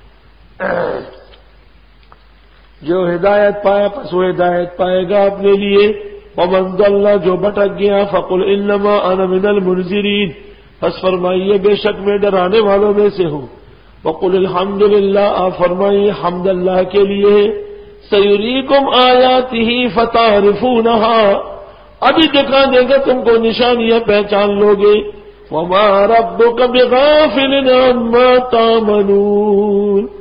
جو ہدایت پایا پس وہ ہدایت پائے گا اپنے لیے، ومن ضل جو بھٹک گیا فقل انما انا من المنذرین، پس فرمائیے بے شک میں ڈرانے والوں میں سے ہوں، وقل الحمدللہ، آپ فرمائیے حمد اللہ کے لیے، سیریکم آیاتہ فتعرفونها، ابھی دکھا دے گا تم کو نشانیاں پہچان لو گے، وما ربک بغافل عما تعملون،